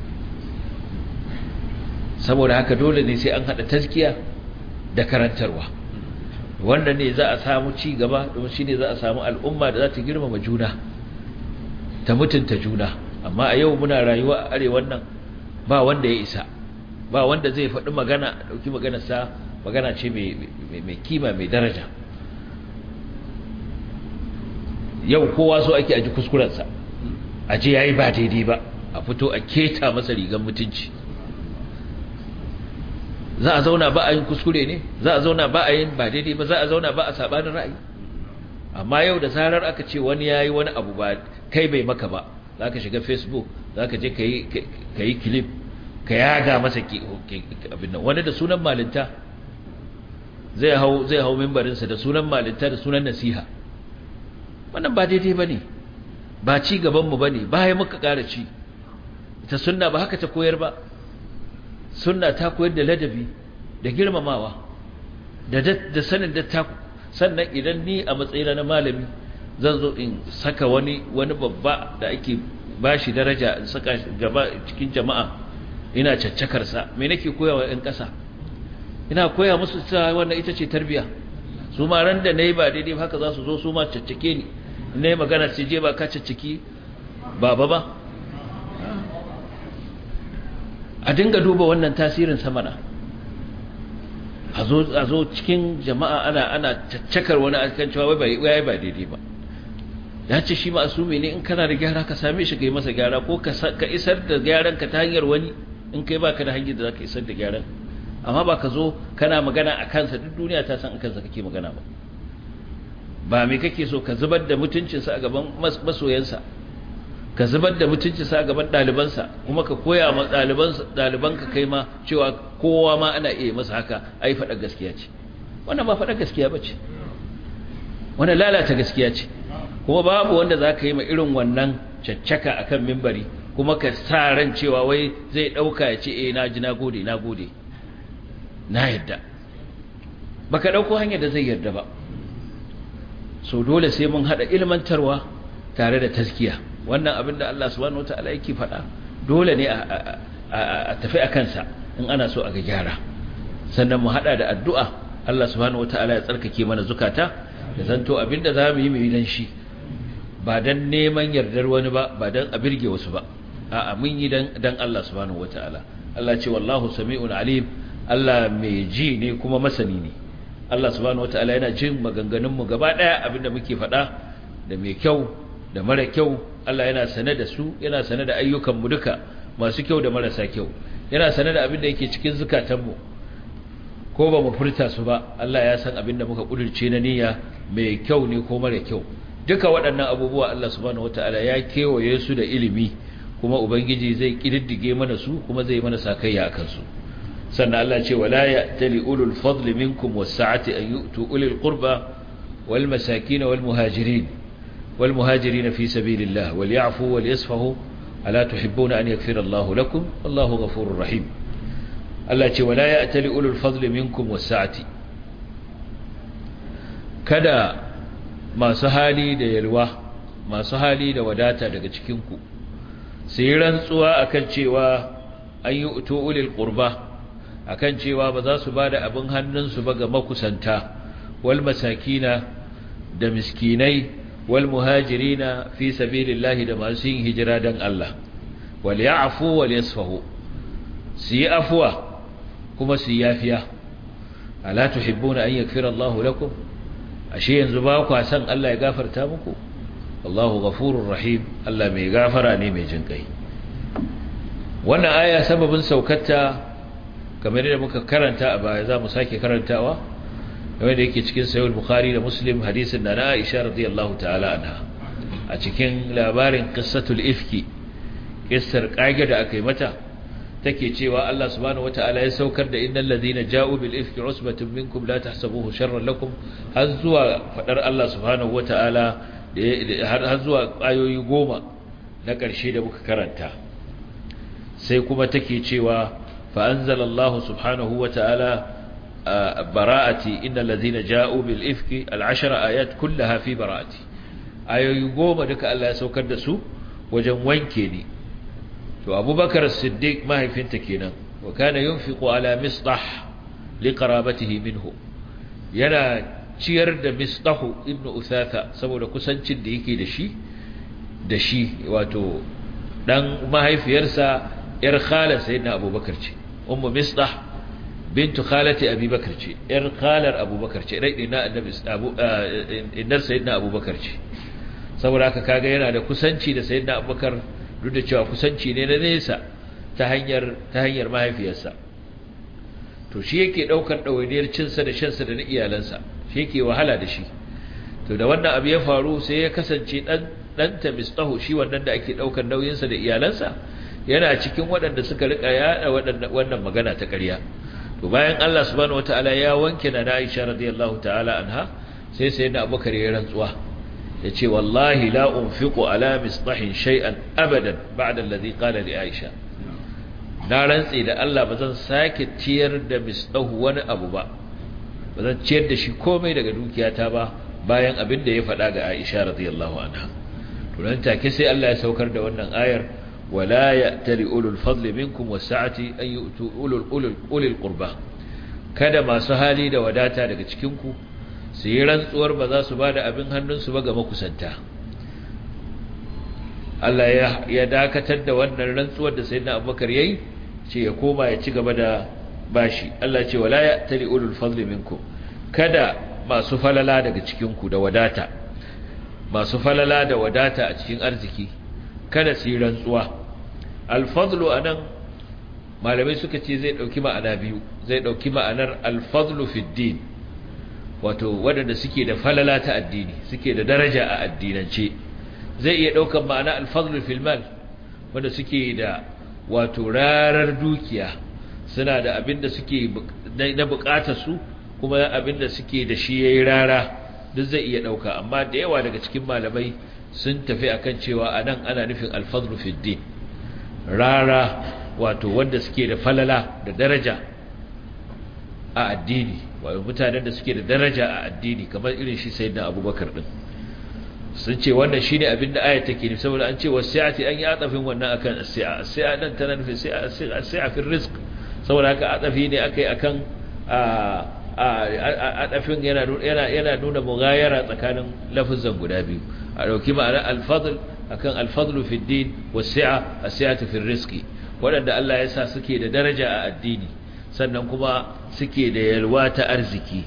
saboda haka dole ne sai an hada tazkiya da karantarwa, wanda ne za a samu ci gaba, don shi ne za a samu al'umma da za ta girmama juna, ta mutunta juna. Amma a yau muna rayuwa a arewan nan, ba wanda ya isa, ba wanda zai faɗi magana, ɗauki maganarsa magana ce mai kima mai daraja. Yau kowa so ake aji kuskurensa, aji ya yi ba daidai ba, a fito a keta masa rigar mutunci. Za a zauna ba a yin kuskure ne, za a zauna ba a yin ba daidai ba, za a zauna ba a sabanin ra'ayi. Amma yau da zarar aka ce wani ya yi wani abu ba kai bai maka ba, za ka shiga Facebook, za ka je ka yi clip, ka yaga masa abin nan. Wani da sunan malinta zai hau mimbarinsa da sunan malinta da sunan nasiha. Wannan ba daidai ba ne, ba ci gabanmu ba ne, ba ya muka ƙara ci. Ita sunna ba haka ta koyar ba. Sunna ta koyar da ladabi, da girmamawa, da sanin dattaku. Sannan idan ni a matsayina na malami zan zo in saka wani babba da ake bashi daraja, in saka gaba cikin jama'a, ina caccakarsa, me nake koyawa ƴan ƙasa? Ina koya musu cewa wannan ita ce tarbiya. Su ma ran da nayi ba daidai haka za su zo su ma caccake ni, in nayi magana sai je ba ka caccaki baba ba. A dinga duba wannan tasirin samana. A zo cikin jama'a ana caccakar wani akan cewa wai ba daidai ba. Ya ce shi ma'asumi ne, in kana da gyara ka same shi kai masa gyara, ko ka isar da gyaran ka ta hanyar wani, in kai baka da hanyar da zaka isar da gyaran. Amma ba ka zo kana magana a kansa, duk duniya ta san a kansa kake magana ba. Ba me kake so ka zubar da mutuncinsa a gaban masoyansa, ka zubar da mutuncinsa a gaban ɗalibansa, kuma ka koya ma ɗalibanka kai ma cewa kowa ma ana iya masa haka, ai faɗa gaskiya ce. Wannan ba faɗa gaskiya ba ce, wannan lalata gaskiya ce. Kuma babu wanda za ka yi ma irin wannan caccaka a kan mimbari, kuma ka sa ran cewa wai zai ɗauka ya ce na ji na gode na yadda. Ba ka ɗauko hanyar da zai yarda ba. So dole sai mun haɗa ilmantarwa tare da taskiya. Wannan abin da Allah subhanahu wataala yake faɗa dole ne a tafi a kansa in ana so a ga gyara. Sannan mu haɗa da addu'a, Allah subhanahu wataala ya tsarkake mana zukata, da zanto abin da za mu yi dan shi, ba dan neman yardar wani ba, ba dan a birge wasu ba. A'a, mun yi dan Allah subhanahu wataala. Allah ce wallahu sami'un alim, Allah mai ji ne kuma masani ne. Allah subhanahu wataala yana jin maganganun mu gaba daya, abinda muke faɗa da mai kyau da mara kyau, Allah yana sane da su, yana sane da ayyukan mu duka, masu kyau da marasa kyau. Yana sane da abinda yake cikin zukatan mu, ko ba mu furta su ba. Allah ya san abinda muka kudurce na niyya, mai kyau ne ko mara kyau. Duka waɗannan abubuwa Allah subhanahu wataala ya kewaye su da ilimi, kuma ubangiji zai kididdige mana su, kuma zai mana sakayya akan su. Sannan Allah ce wala ya'tali ulul fadli minkum was-sa'ati an yu'tu ulil qurba wal masakin wal muhajirin fi sabilillah wal ya'fu wal yasfahu ala tuhibbuna an yaghfira Allahu lakum wallahu ghafurur rahim. Allah ce wala ya'tali ulul fadli minkum was-sa'ati, kada masu hali da yalwa, masu hali da wadata daga cikin ku sai rantsuwa akan cewa an yu'tu ulil qurba, akan cewa ba za su bada abin hannunsu ba ga makusanta, wal masakina da miskinai, wal muhajirina fi sabilillahi da masu yin hijira dan Allah, wal ya'fu wal yasfahu, su yi afwa kuma su yi yafiya. Ala tuhibbuna an yaghfira Allahu lakum, ashe yanzu ba ku san Allah ya gafarta muku? Allahu ghafurur rahim, Allah mai gafara ne mai jinkai. Wannan aya sababin saukarta kamar yadda muka karanta a baya, za mu sake karantawa, kamar da yake cikin sahih bukhari da muslim, hadisin da na Aisha radiyallahu ta'ala anha, a cikin labarin qissatul ifki, kissar kage da aka yi mata, take cewa Allah subhanahu wata'ala ya saukar da innal ladina ja'u bil ifki usbatun minkum la tahsabuhu sharran lakum, har zuwa fadar Allah subhanahu wata'ala, har zuwa ayoyi 10 na ƙarshe da muka karanta. Sai kuma take cewa فأنزل الله سبحانه وتعالى براءتي إن الذين جاءوا بالإفك 10 آيات كلها في براءتي. ayoyi 10 duka Allah ya saukar da su wajen wanke ni. To Abubakar Siddiq mahaifinta kenan, wa kana yunfiqu ala Mistah liqarabatihi minhu, yana ciyar da Mistahu ibn Uthatha saboda kusancin da yake da shi wato dan mahaifiyarsa yar khalar sayyidina Abubakar ce. Ummu Mistah bintu khalati Abi Bakr ce, yar khalar Abubakar ce, dai ina annabi innar sayyidina Abubakar ce. Saboda haka kaga yana da kusanci da sayyidina Abubakar, duk da cewa kusanci ne na nesa ta hanyar mahaifiyarsa. To shi yake daukar dawainiyar cinsa da shansa da na iyalansa, shi yake wahala da shi. To da wannan abu ya faru sai ya kasance ɗanta Mistahu, shi wannan da ake daukar nauyinsa da iyalansa, yana cikin waɗanda suka rika yada wannan magana ta ƙarya. To bayan Allah subhanahu wataala ya wanke na Aisha radiyallahu ta'ala anha, sai sayyidina Abubakar ya rantsuwa yace wallahi la unfiqu ala Mistahin shay'an abadan ba'da alladhi qala li Aisha. Na rantsi da Allah bazan sake ciyar da Mistahu wani abu ba, bazan ciyar da shi komai daga dukiyata ba bayan abin da ya faɗa ga Aisha radiyallahu anha. To nan take sai Allah ya saukar da wannan ayar, ولا يأتل أولو الفضل منكم والسعة أن يؤتوا أولي القربى. kada masu hali da wadata daga cikinku su yi rantsuwar ba za su ba da abin hannunsu ba ga makusanta. Allah ya dakatar da wannan rantsuwar da sayyidina Abubakar yayi, ce ya koma ya ci gaba da bashi. Allah ce wala ya'tali ulul fadli minkum, kada masu falala daga cikinku da wadata, masu falala da wadata a cikin arziki kada su yi rantsuwa. Al-fadlu anan malamai suka ce zai dauki ma'ana biyu, zai dauki ma'anar al-fadlu fi din, wato wadanda suke da falala ta addini, suke da daraja a addinance. Zai iya daukan ma'ana al-fadlu fil mal, wanda suke da wato rarar dukiya, suna da abinda suke na bukatar su, kuma abinda suke da shi yayi rara, duk zai iya dauka. Amma da yawa daga cikin malamai sun tafi akan cewa anan ana nufin al-fadlu fi din, rara, wato wanda suke da falala da daraja a addini, wato mutanen da suke da daraja a addini kamar irin shi sayyidina Abubakar din. Sun ce wannan shine abin da ayat take nufi, saboda an ce wasi'ati, an yi atafin wannan akan as-si'a. As-si'a dan tana nufin as-si'a fi rizq, saboda haka atafi ne akai akan atafin yana nuna mughayara tsakanin lafazan guda biyu. A dauki ma'ana al-fadl akan al-fadlu fi din, was-si'a as-si'atu fi rizqi, wadanda Allah ya sa suke da daraja a addini sannan kuma suke da yalwa ta arziki.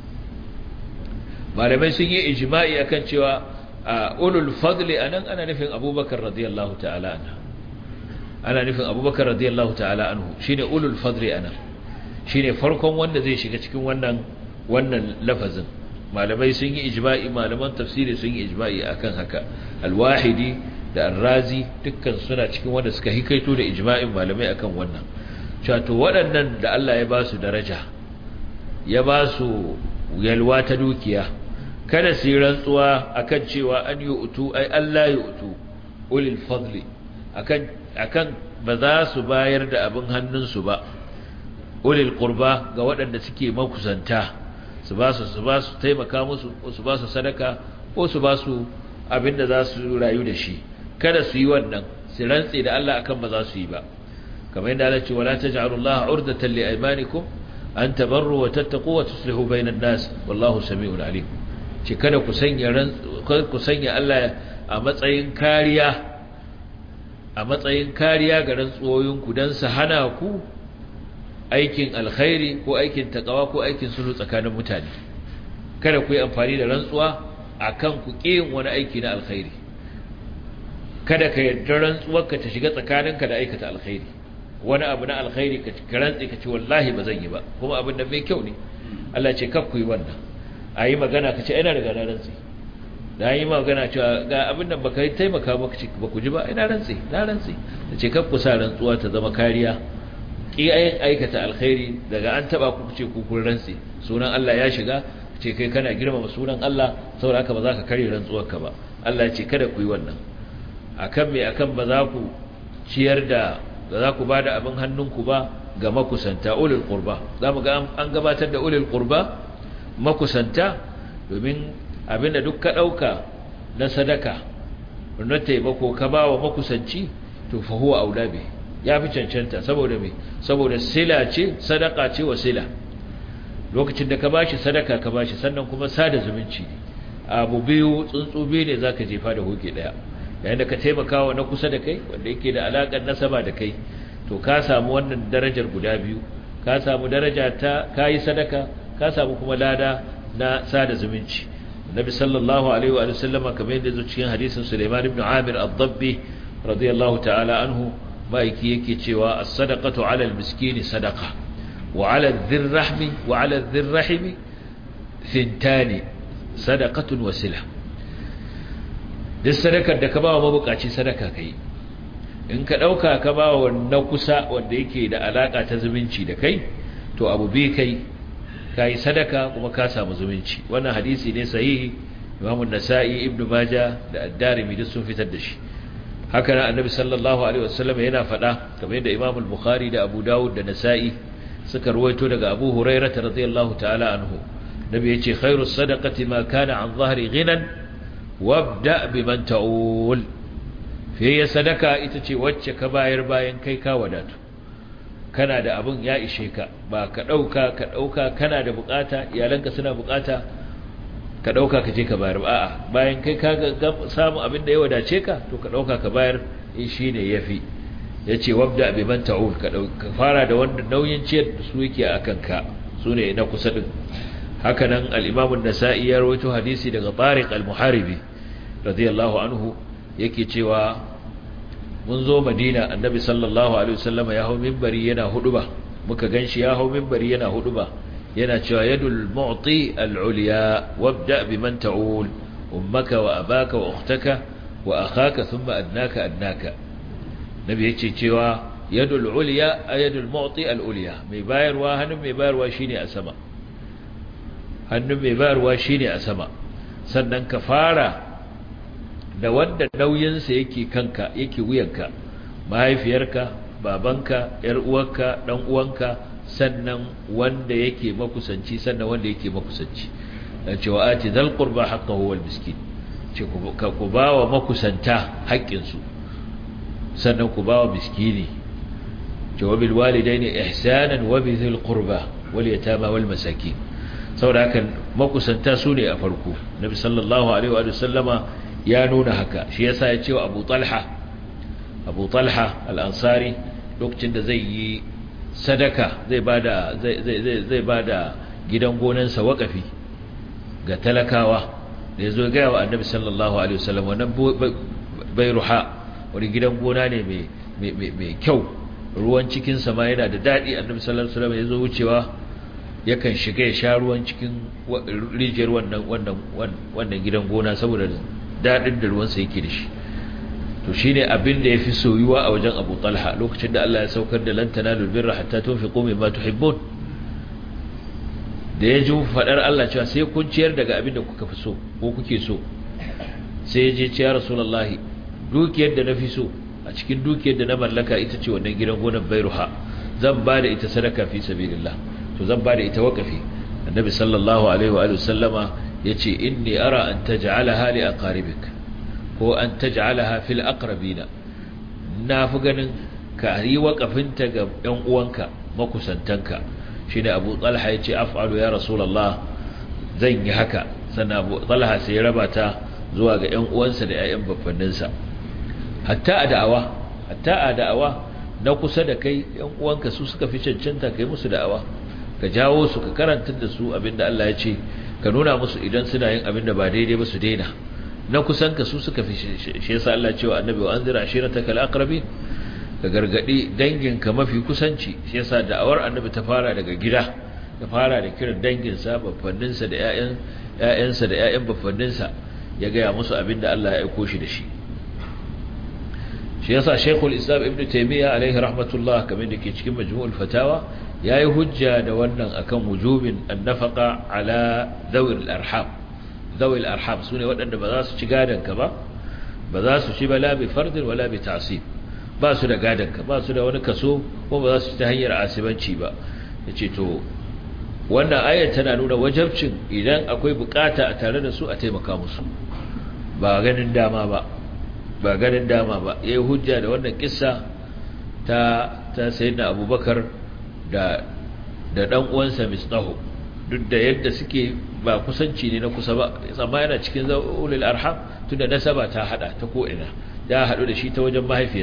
Malamai sun yi ijma'i akan cewa ulul fadli anan ana nufin Abubakar radiyallahu ta'ala anhu, ana nufin Abubakar radiyallahu ta'ala anhu shine ulul fadli anan, shine farkon wanda zai shiga cikin wannan lafazin. Malamai sun yi ijma'i, malaman tafsiri sun yi ijma'i akan haka. Al-Wahidi da Ar-Razi dukkan suna cikin wanda suka hikaito da ijma'in malamai akan wannan. Wato waɗannan da Allah ya ba su daraja, ya ba su yalwa ta dukiya, kada su yi rantsuwa akan cewa an yu'tu ay Allah yu'tu ulil fadli, akan ba za su bayar da abin hannunsu ba, ulil qurba, ga waɗanda suke makusanta, su ba su taimaka musu, ko su ba su sadaka, ko su ba su abinda za su rayu da shi. Kada su yi wannan, su rantsi da Allah akan ba za su yi ba. Kamar yadda Allah ce wala taj'alullaha urdatan li aymanikum an tabarru wa tattaqu wa tuslihu bainan nas wallahu samiul alim. Ce kada ku sanya Allah a matsayin kariya ga rantsuwoyinku dan su hana ku aikin alkhairi ko aikin taqwa ko aikin sulhu tsakanin mutane. Kada ku yi amfani da rantsuwa akan ku kiyin wani aiki na alkhairi. Kada ka yarda rantsuwarka ta shiga tsakaninka da aikata alkhairi, wani abu na alkhairi ka rantsi ka ce wallahi ba zan yi ba, kuma abin da mai kyau ne. Allah ce kar ku yi wannan. Ayi magana ka ce ina riga na rantsi, da yi magana cewa ga abin nan baka yi taimaka ba ku ji ba, ina rantsi da ce kar ku sa rantsuwa ta zama kariya. Ki aikata alkhairi daga an taba ku ce ku kun rantsi, sunan Allah ya shiga, ce kai kana girmama sunan Allah, saboda haka ba za ka kare rantsuwarka ba. Allah ya ce kada ku yi wannan. Akan me? Akan ba za ku ciyar da, ba za ku bada abin hannunku ba ga makusanta, ulul qurba. Zamu ga an gabatar da ulul qurba, makusanta, domin abinda duk ka dauka na sadaka na taimako ka bawa makusanci, to fa huwa aulabi, ya fi cancanta saboda me saboda sila ce sadaka ce wasila lokacin da ka bashi sadaka ka bashi sannan kuma sada zumunci abu biyu tsuntsu biyu ne zaka jefa da hoke daya yayin da ka taimaka wa na kusa da kai wanda yake da alakar nasaba da kai to ka samu wannan darajar guda biyu ka samu daraja ta kai sadaka ka samu kuma lada na sada zumunci Nabi sallallahu alaihi wa sallama kamar yadda zo cikin hadisin Sulaiman ibn Amir ad-Dabbi radiyallahu ta'ala anhu maiki yake cewa as-sadaqatu 'ala al-miskini sadaqa wa 'ala adh-dhirrahmi wa 'ala adh-dhirrahimi thintani sadaqatun wa sila duk sadakar da ka ba wa mabukaci sadaka kai in ka dauka ka ba wa na kusa wanda yake da alaka ta zumunci da kai to abu bi kai sadaka kuma ka samu zumunci wannan hadisi ne sahihi Imam an-Nasa'i Ibn Majah da Ad-Darimi duk sun fitar da shi haka nan Annabi sallallahu alaihi wasallam yana faɗa kamar yadda Imam al-Bukhari da Abu Dawud da Nasa'i suka ruwaito daga Abu Hurairah radiyallahu ta'ala anhu Nabi yace khairus sadaqati ma kana an zahri ghinan wabda biman ta'ul fiye sadaka ita ce wacce ka bayar bayan kai ka wadatu kana da abin ya ishe ka ba ka dauka kana da bukata iyalanka suna bukata ka dauka ka je ka bayar a'a bayan kai ka samu abin da ya wadace ka to ka dauka ka bayar shine yafi yace wabda biman ta'ul ka fara da wanda nauyin ciyar da su yake akan ka sune na kusa din haka nan al-Imam an-Nasa'i ya rawaito hadisi daga Tariq al-Muharibi radiyallahu anhu yake cewa mun zo Madina Annabi sallallahu alaihi wasallam ya hawo minbari yana huduba muka ganshi ya hawo minbari yana huduba yana cewa yadul mu'ti al-ulya wabda biman ta'ul ummaka wa abaka wa ukhtaka wa akhaka thumma adnaka Nabi yace cewa yadul ulya ayadul mu'ti al-ulya mai bayarwa hannun mai bayarwa shine a sama hannun mai bayarwa shine a sama sannan ka fara da wanda nauyinsa yake kanka yake wuyanka mahaifiyarka babanka yar uwarka dan uwanka sannan wanda yake makusanci sannan wanda yake makusanci cewa ati zal qurba haqqahu wal miskin ce ku bawa makusanta haƙƙin su sannan ku bawa miskini cewa bil walidaini ihsanan wa bizil qurba wal yatama wal masakin saboda haka makusanta su ne a farko nabi sallallahu alaihi wa sallama ya nuna haka shi yasa ya ce wa Abu Talha al-Ansari lokacin da zai yi sadaka zai bada gidan gonansa wakafi ga talakawa da yazo ga wa Annabi sallallahu alaihi wasallam wannan Bayruha wani gidan gona ne mai kyau ruwan cikin sa ma yana da dadi Annabi sallallahu alaihi wasallam yazo wucewa yakan shiga ya sha ruwan cikin rijiyar wannan gidan gona saboda dadin da ruwansa yake da shi to shine abin da yafi soyuwa a wajen Abu Talha lokacin da Allah ya saukar da lan tanalul birra hatta tunfiqu mimma tuhibbun da ya ji fadar Allah cewa sai kun ciyar daga abin da kuka fi so ko kuke so sai ya je ce ya Rasulullahi dukiyar da nafi so a cikin dukiyar da na mallaka ita ce wannan gidan gonar Bayruha zan ba da ita sadaka fi sabilillah to zan ba da ita waqafi Annabi sallallahu alaihi wa sallama yace inni ara an taj'alaha li aqaribik ko an taj'alaha fil aqrabina na fi ganin ka yi waqafinta ga ɗan uwanka makusantanka shine Abu Talha yace af'alu ya Rasulullah zan yi haka sannan Abu Talha sai ya raba ta zuwa ga ɗan uwansa da ƴaƴan babbanninsa hatta a da'awa na kusa da kai ɗan uwanka su suka fi cancanta kai musu da'awa ka jawo su ka karantar da su abinda Allah ya ce ka nuna musu idan suna yin abinda ba daidai ba su daina na kusanka su suka fi shi yasa Allah ya ce wa annabi wa anzir ashirataka al-aqrabin ka gargadi danginka mafi kusanci shi yasa da'awar annabi ta fara daga gida ta fara da kiran danginsa babbanninsa da ƴaƴansa da ƴaƴan babbanninsa ya ga musu abinda Allah ya aika shi da shi shi yasa Sheikhul Islam Ibn Taymiyyah alaihi rahmatullah kamar da ke cikin Majmu'ul Fatawa yayi hujja da wannan akan wujubin an-nafaqa ala dhawil arham sune waɗanda ba za su ci gadanka ba za su ci bala bi fardin wala bi ta'sib ba su da gadanka ba su da wani kaso ko ba za su ci ta hanyar asibanci ba yace to wannan ayar tana nuna wajibcin idan akwai bukata a tare da su a taimaka musu ba ganin dama ba yayi hujja da wannan kissa ta sayyidina Abubakar da dan uwansa Mistahu, duk da yadda suke ba kusanci ne na kusa ba, amma yana cikin ulul arham tunda nasaba ta hada ta ko ina. Ya hadu da shi ta wajen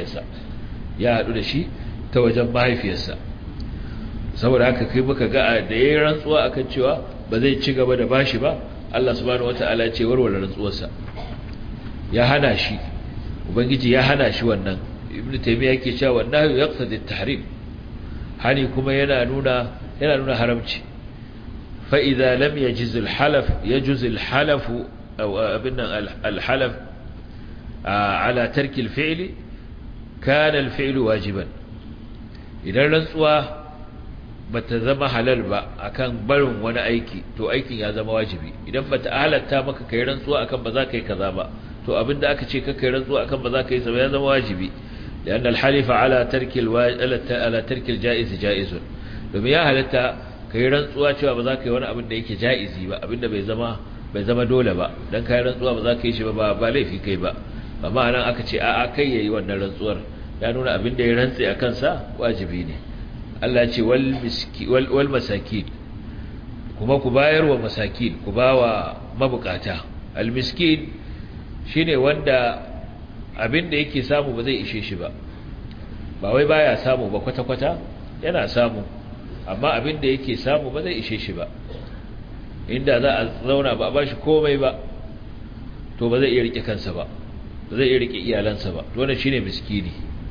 mahaifiyarsa, saboda haka kai muka ga da yayin rantsuwa akan cewa ba zai ci gaba da bashi ba, Allah subhanahu wataala ya ce warware rantsuwarsa, ya hana shi, ubangiji ya hana shi wannan. Ibn Taymiyyah yake cewa wannan yaqtadi at-tahrim, hani kuma yana nuna haramci. fa idza lam yajiz al-halaf yajuz al-halaf aw abinna al-halaf ala tarki al-fi'l kana al-fi'l wajiban. Idan rantsuwa bata zama halal ba akan barin wani aiki, to aikin ya zama wajibi. Idan bata halatta maka kai rantsuwa akan ba za ka yi kaza ba, to abinda aka ce kai rantsuwa akan ba za ka yi sa ya zama wajibi. لأن الحلف على ترك الجائز جائز. domin ya halatta kai rantsuwa cewa ba za ka yi wani abin da yake jaizi ba, abin da bai zama dole ba, dan kai rantsuwa ba za ka yi shi ba laifi kai ba. amma anan aka ce a'a kai yayi wannan rantsuwar, ya nuna abin da ya rantsi akan sa wajibi ne. Allah ya ce wal masakin, kuma ku bayar wa masakin, ku bawa mabukata. Al miskin shine wanda abin da yake samu ba zai ishe shi ba wai baya samu ba kwata-kwata, yana samu, amma abin da yake samu ba zai ishe shi ba. Inda za a zauna ba a bashi komai ba, to ba zai iya rike kansa ba zai iya rike iyalansa ba. To wannan shine miskini,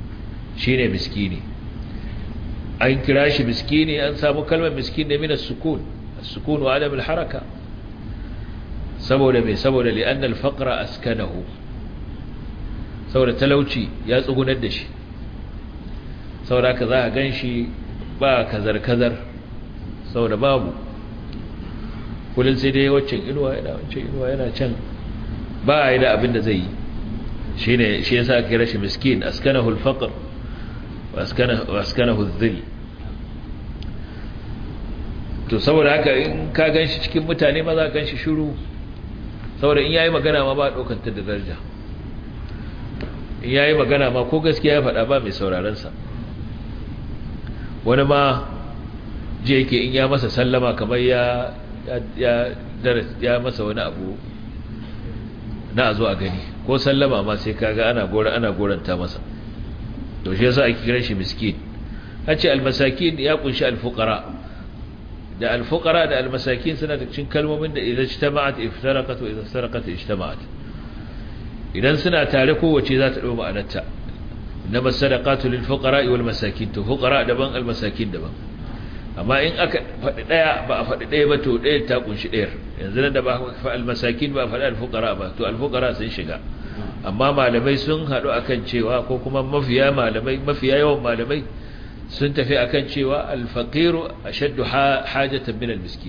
an kira shi miskini, an samu kalmar miskin da min as-sukun wa adam al-haraka. saboda li'anna al-faqra askanahu, saboda talauci ya tsugunar da shi, saboda haka za a gan shi ba kazar-kazar, saboda babu kullum sai dai waccan inuwa yana can, ba a yi da abin da zai yi. shi yasa aka kira shi miskin, askanahu al-faqr wa askanahu adh-dhill. to saboda haka in ka gan shi cikin mutane ma za ka gan shi shiru, saboda in yayi magana ma ba daukar ta da daraja, in yayi magana ma ko gaskiya ya faɗa ba mai sauraron sa. wani ma je yake in ya masa sallama kamar ya masa wani abu na zo a gani, ko sallama ma sai kaga ana goranta masa. to shi yasa ake kiran shi miskin. an ce al-masakin ya kunshi al-fuqara, da al-fuqara da al-masakin suna da cikin kalmomin da idan ijtama'at iftaraqat wa idan sarqat ijtama'at. idan suna tare kowace za ta dau ma'anarta. inma sadaqatu lil fuqara wal masakin, to fuqara daban al-masakin daban. amma in aka faɗi daya ba a faɗi daya ba, to daya ta kunshi dayar. yanzu nan da ba fa al-masakin ba faɗi al-fuqara ba, to al-fuqara sun shiga. amma malamai sun haɗu akan cewa, ko kuma mafiya yawan malamai sun tafi akan cewa al-faqiru ashaddu hajatan min al-miskin.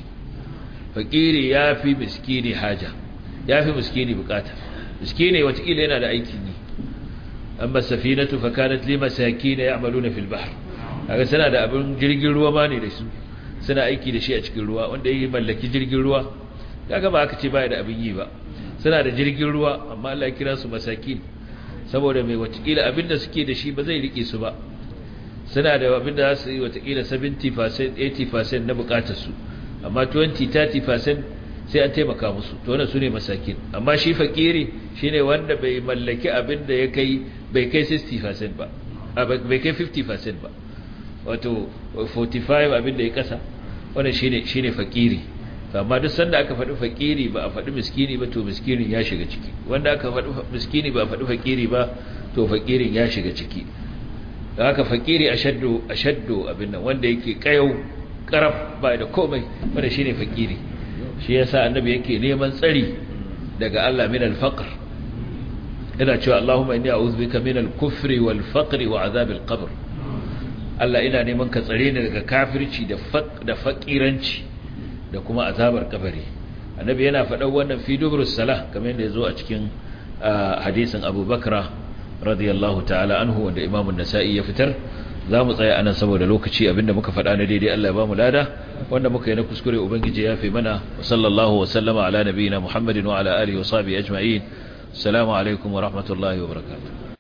faqiri yafi miskini haja, yafi miskini bukata. miskini watakila yana da aikin yi. amma safinatu fa kanat li masakin ya'maluna fil bahr, kaga suna da abin jirgin ruwa ma ne da su, suna aiki da shi a cikin ruwa. wanda yake mallaki jirgin ruwa kaga ba aka ce baya da abin yi ba. suna da jirgin ruwa, amma Allah ya kira su masakin saboda mai watakila abinda suke da shi ba zai rike su ba. suna da abinda za su yi watakila 70% 80% na bukatar su, amma 20-30% sai an taimaka musu. to wannan sune masakin. amma shi fakiri shine wanda bai mallaki abinda ya kai, bai kai 60% ba, bai kai 50% ba, wato 45 abinda ya kasa. wannan shine fakiri. amma duk sanda aka faɗi fakiri ba a faɗi miskini ba, to miskinin ya shiga ciki. wanda aka faɗi miskini ba a faɗi fakiri ba, to fakirin ya shiga ciki. da haka fakiri ashaddu abin nan, wanda yake kayau karaf ba da komai, wanda shine fakiri. shi yasa annabi yake neman tsari daga Allah min al-faqr. ina cewa Allahumma inni a'udhu bika min al-kufri wal faqri wa azab al-qabr. Allah ina neman ka tsare ni daga kafirci da fakiranci da kuma azabar kabari. annabi yana faɗan wannan fi dubrus salah, kamar yadda yazo a cikin hadisin Abu Bakra radiyallahu ta'ala anhu, wanda Imam an-Nasa'i ya fitar. zamu tsaya anan saboda lokaci. abinda muka faɗa na daidai Allah ya bamu lada, wanda muka yi na kuskure ubangiji ya fi mana. sallallahu wa sallama ala nabiyina Muhammadin wa ala alihi wa sahbihi ajma'in. assalamu alaikum wa rahmatullahi wa barakatuh.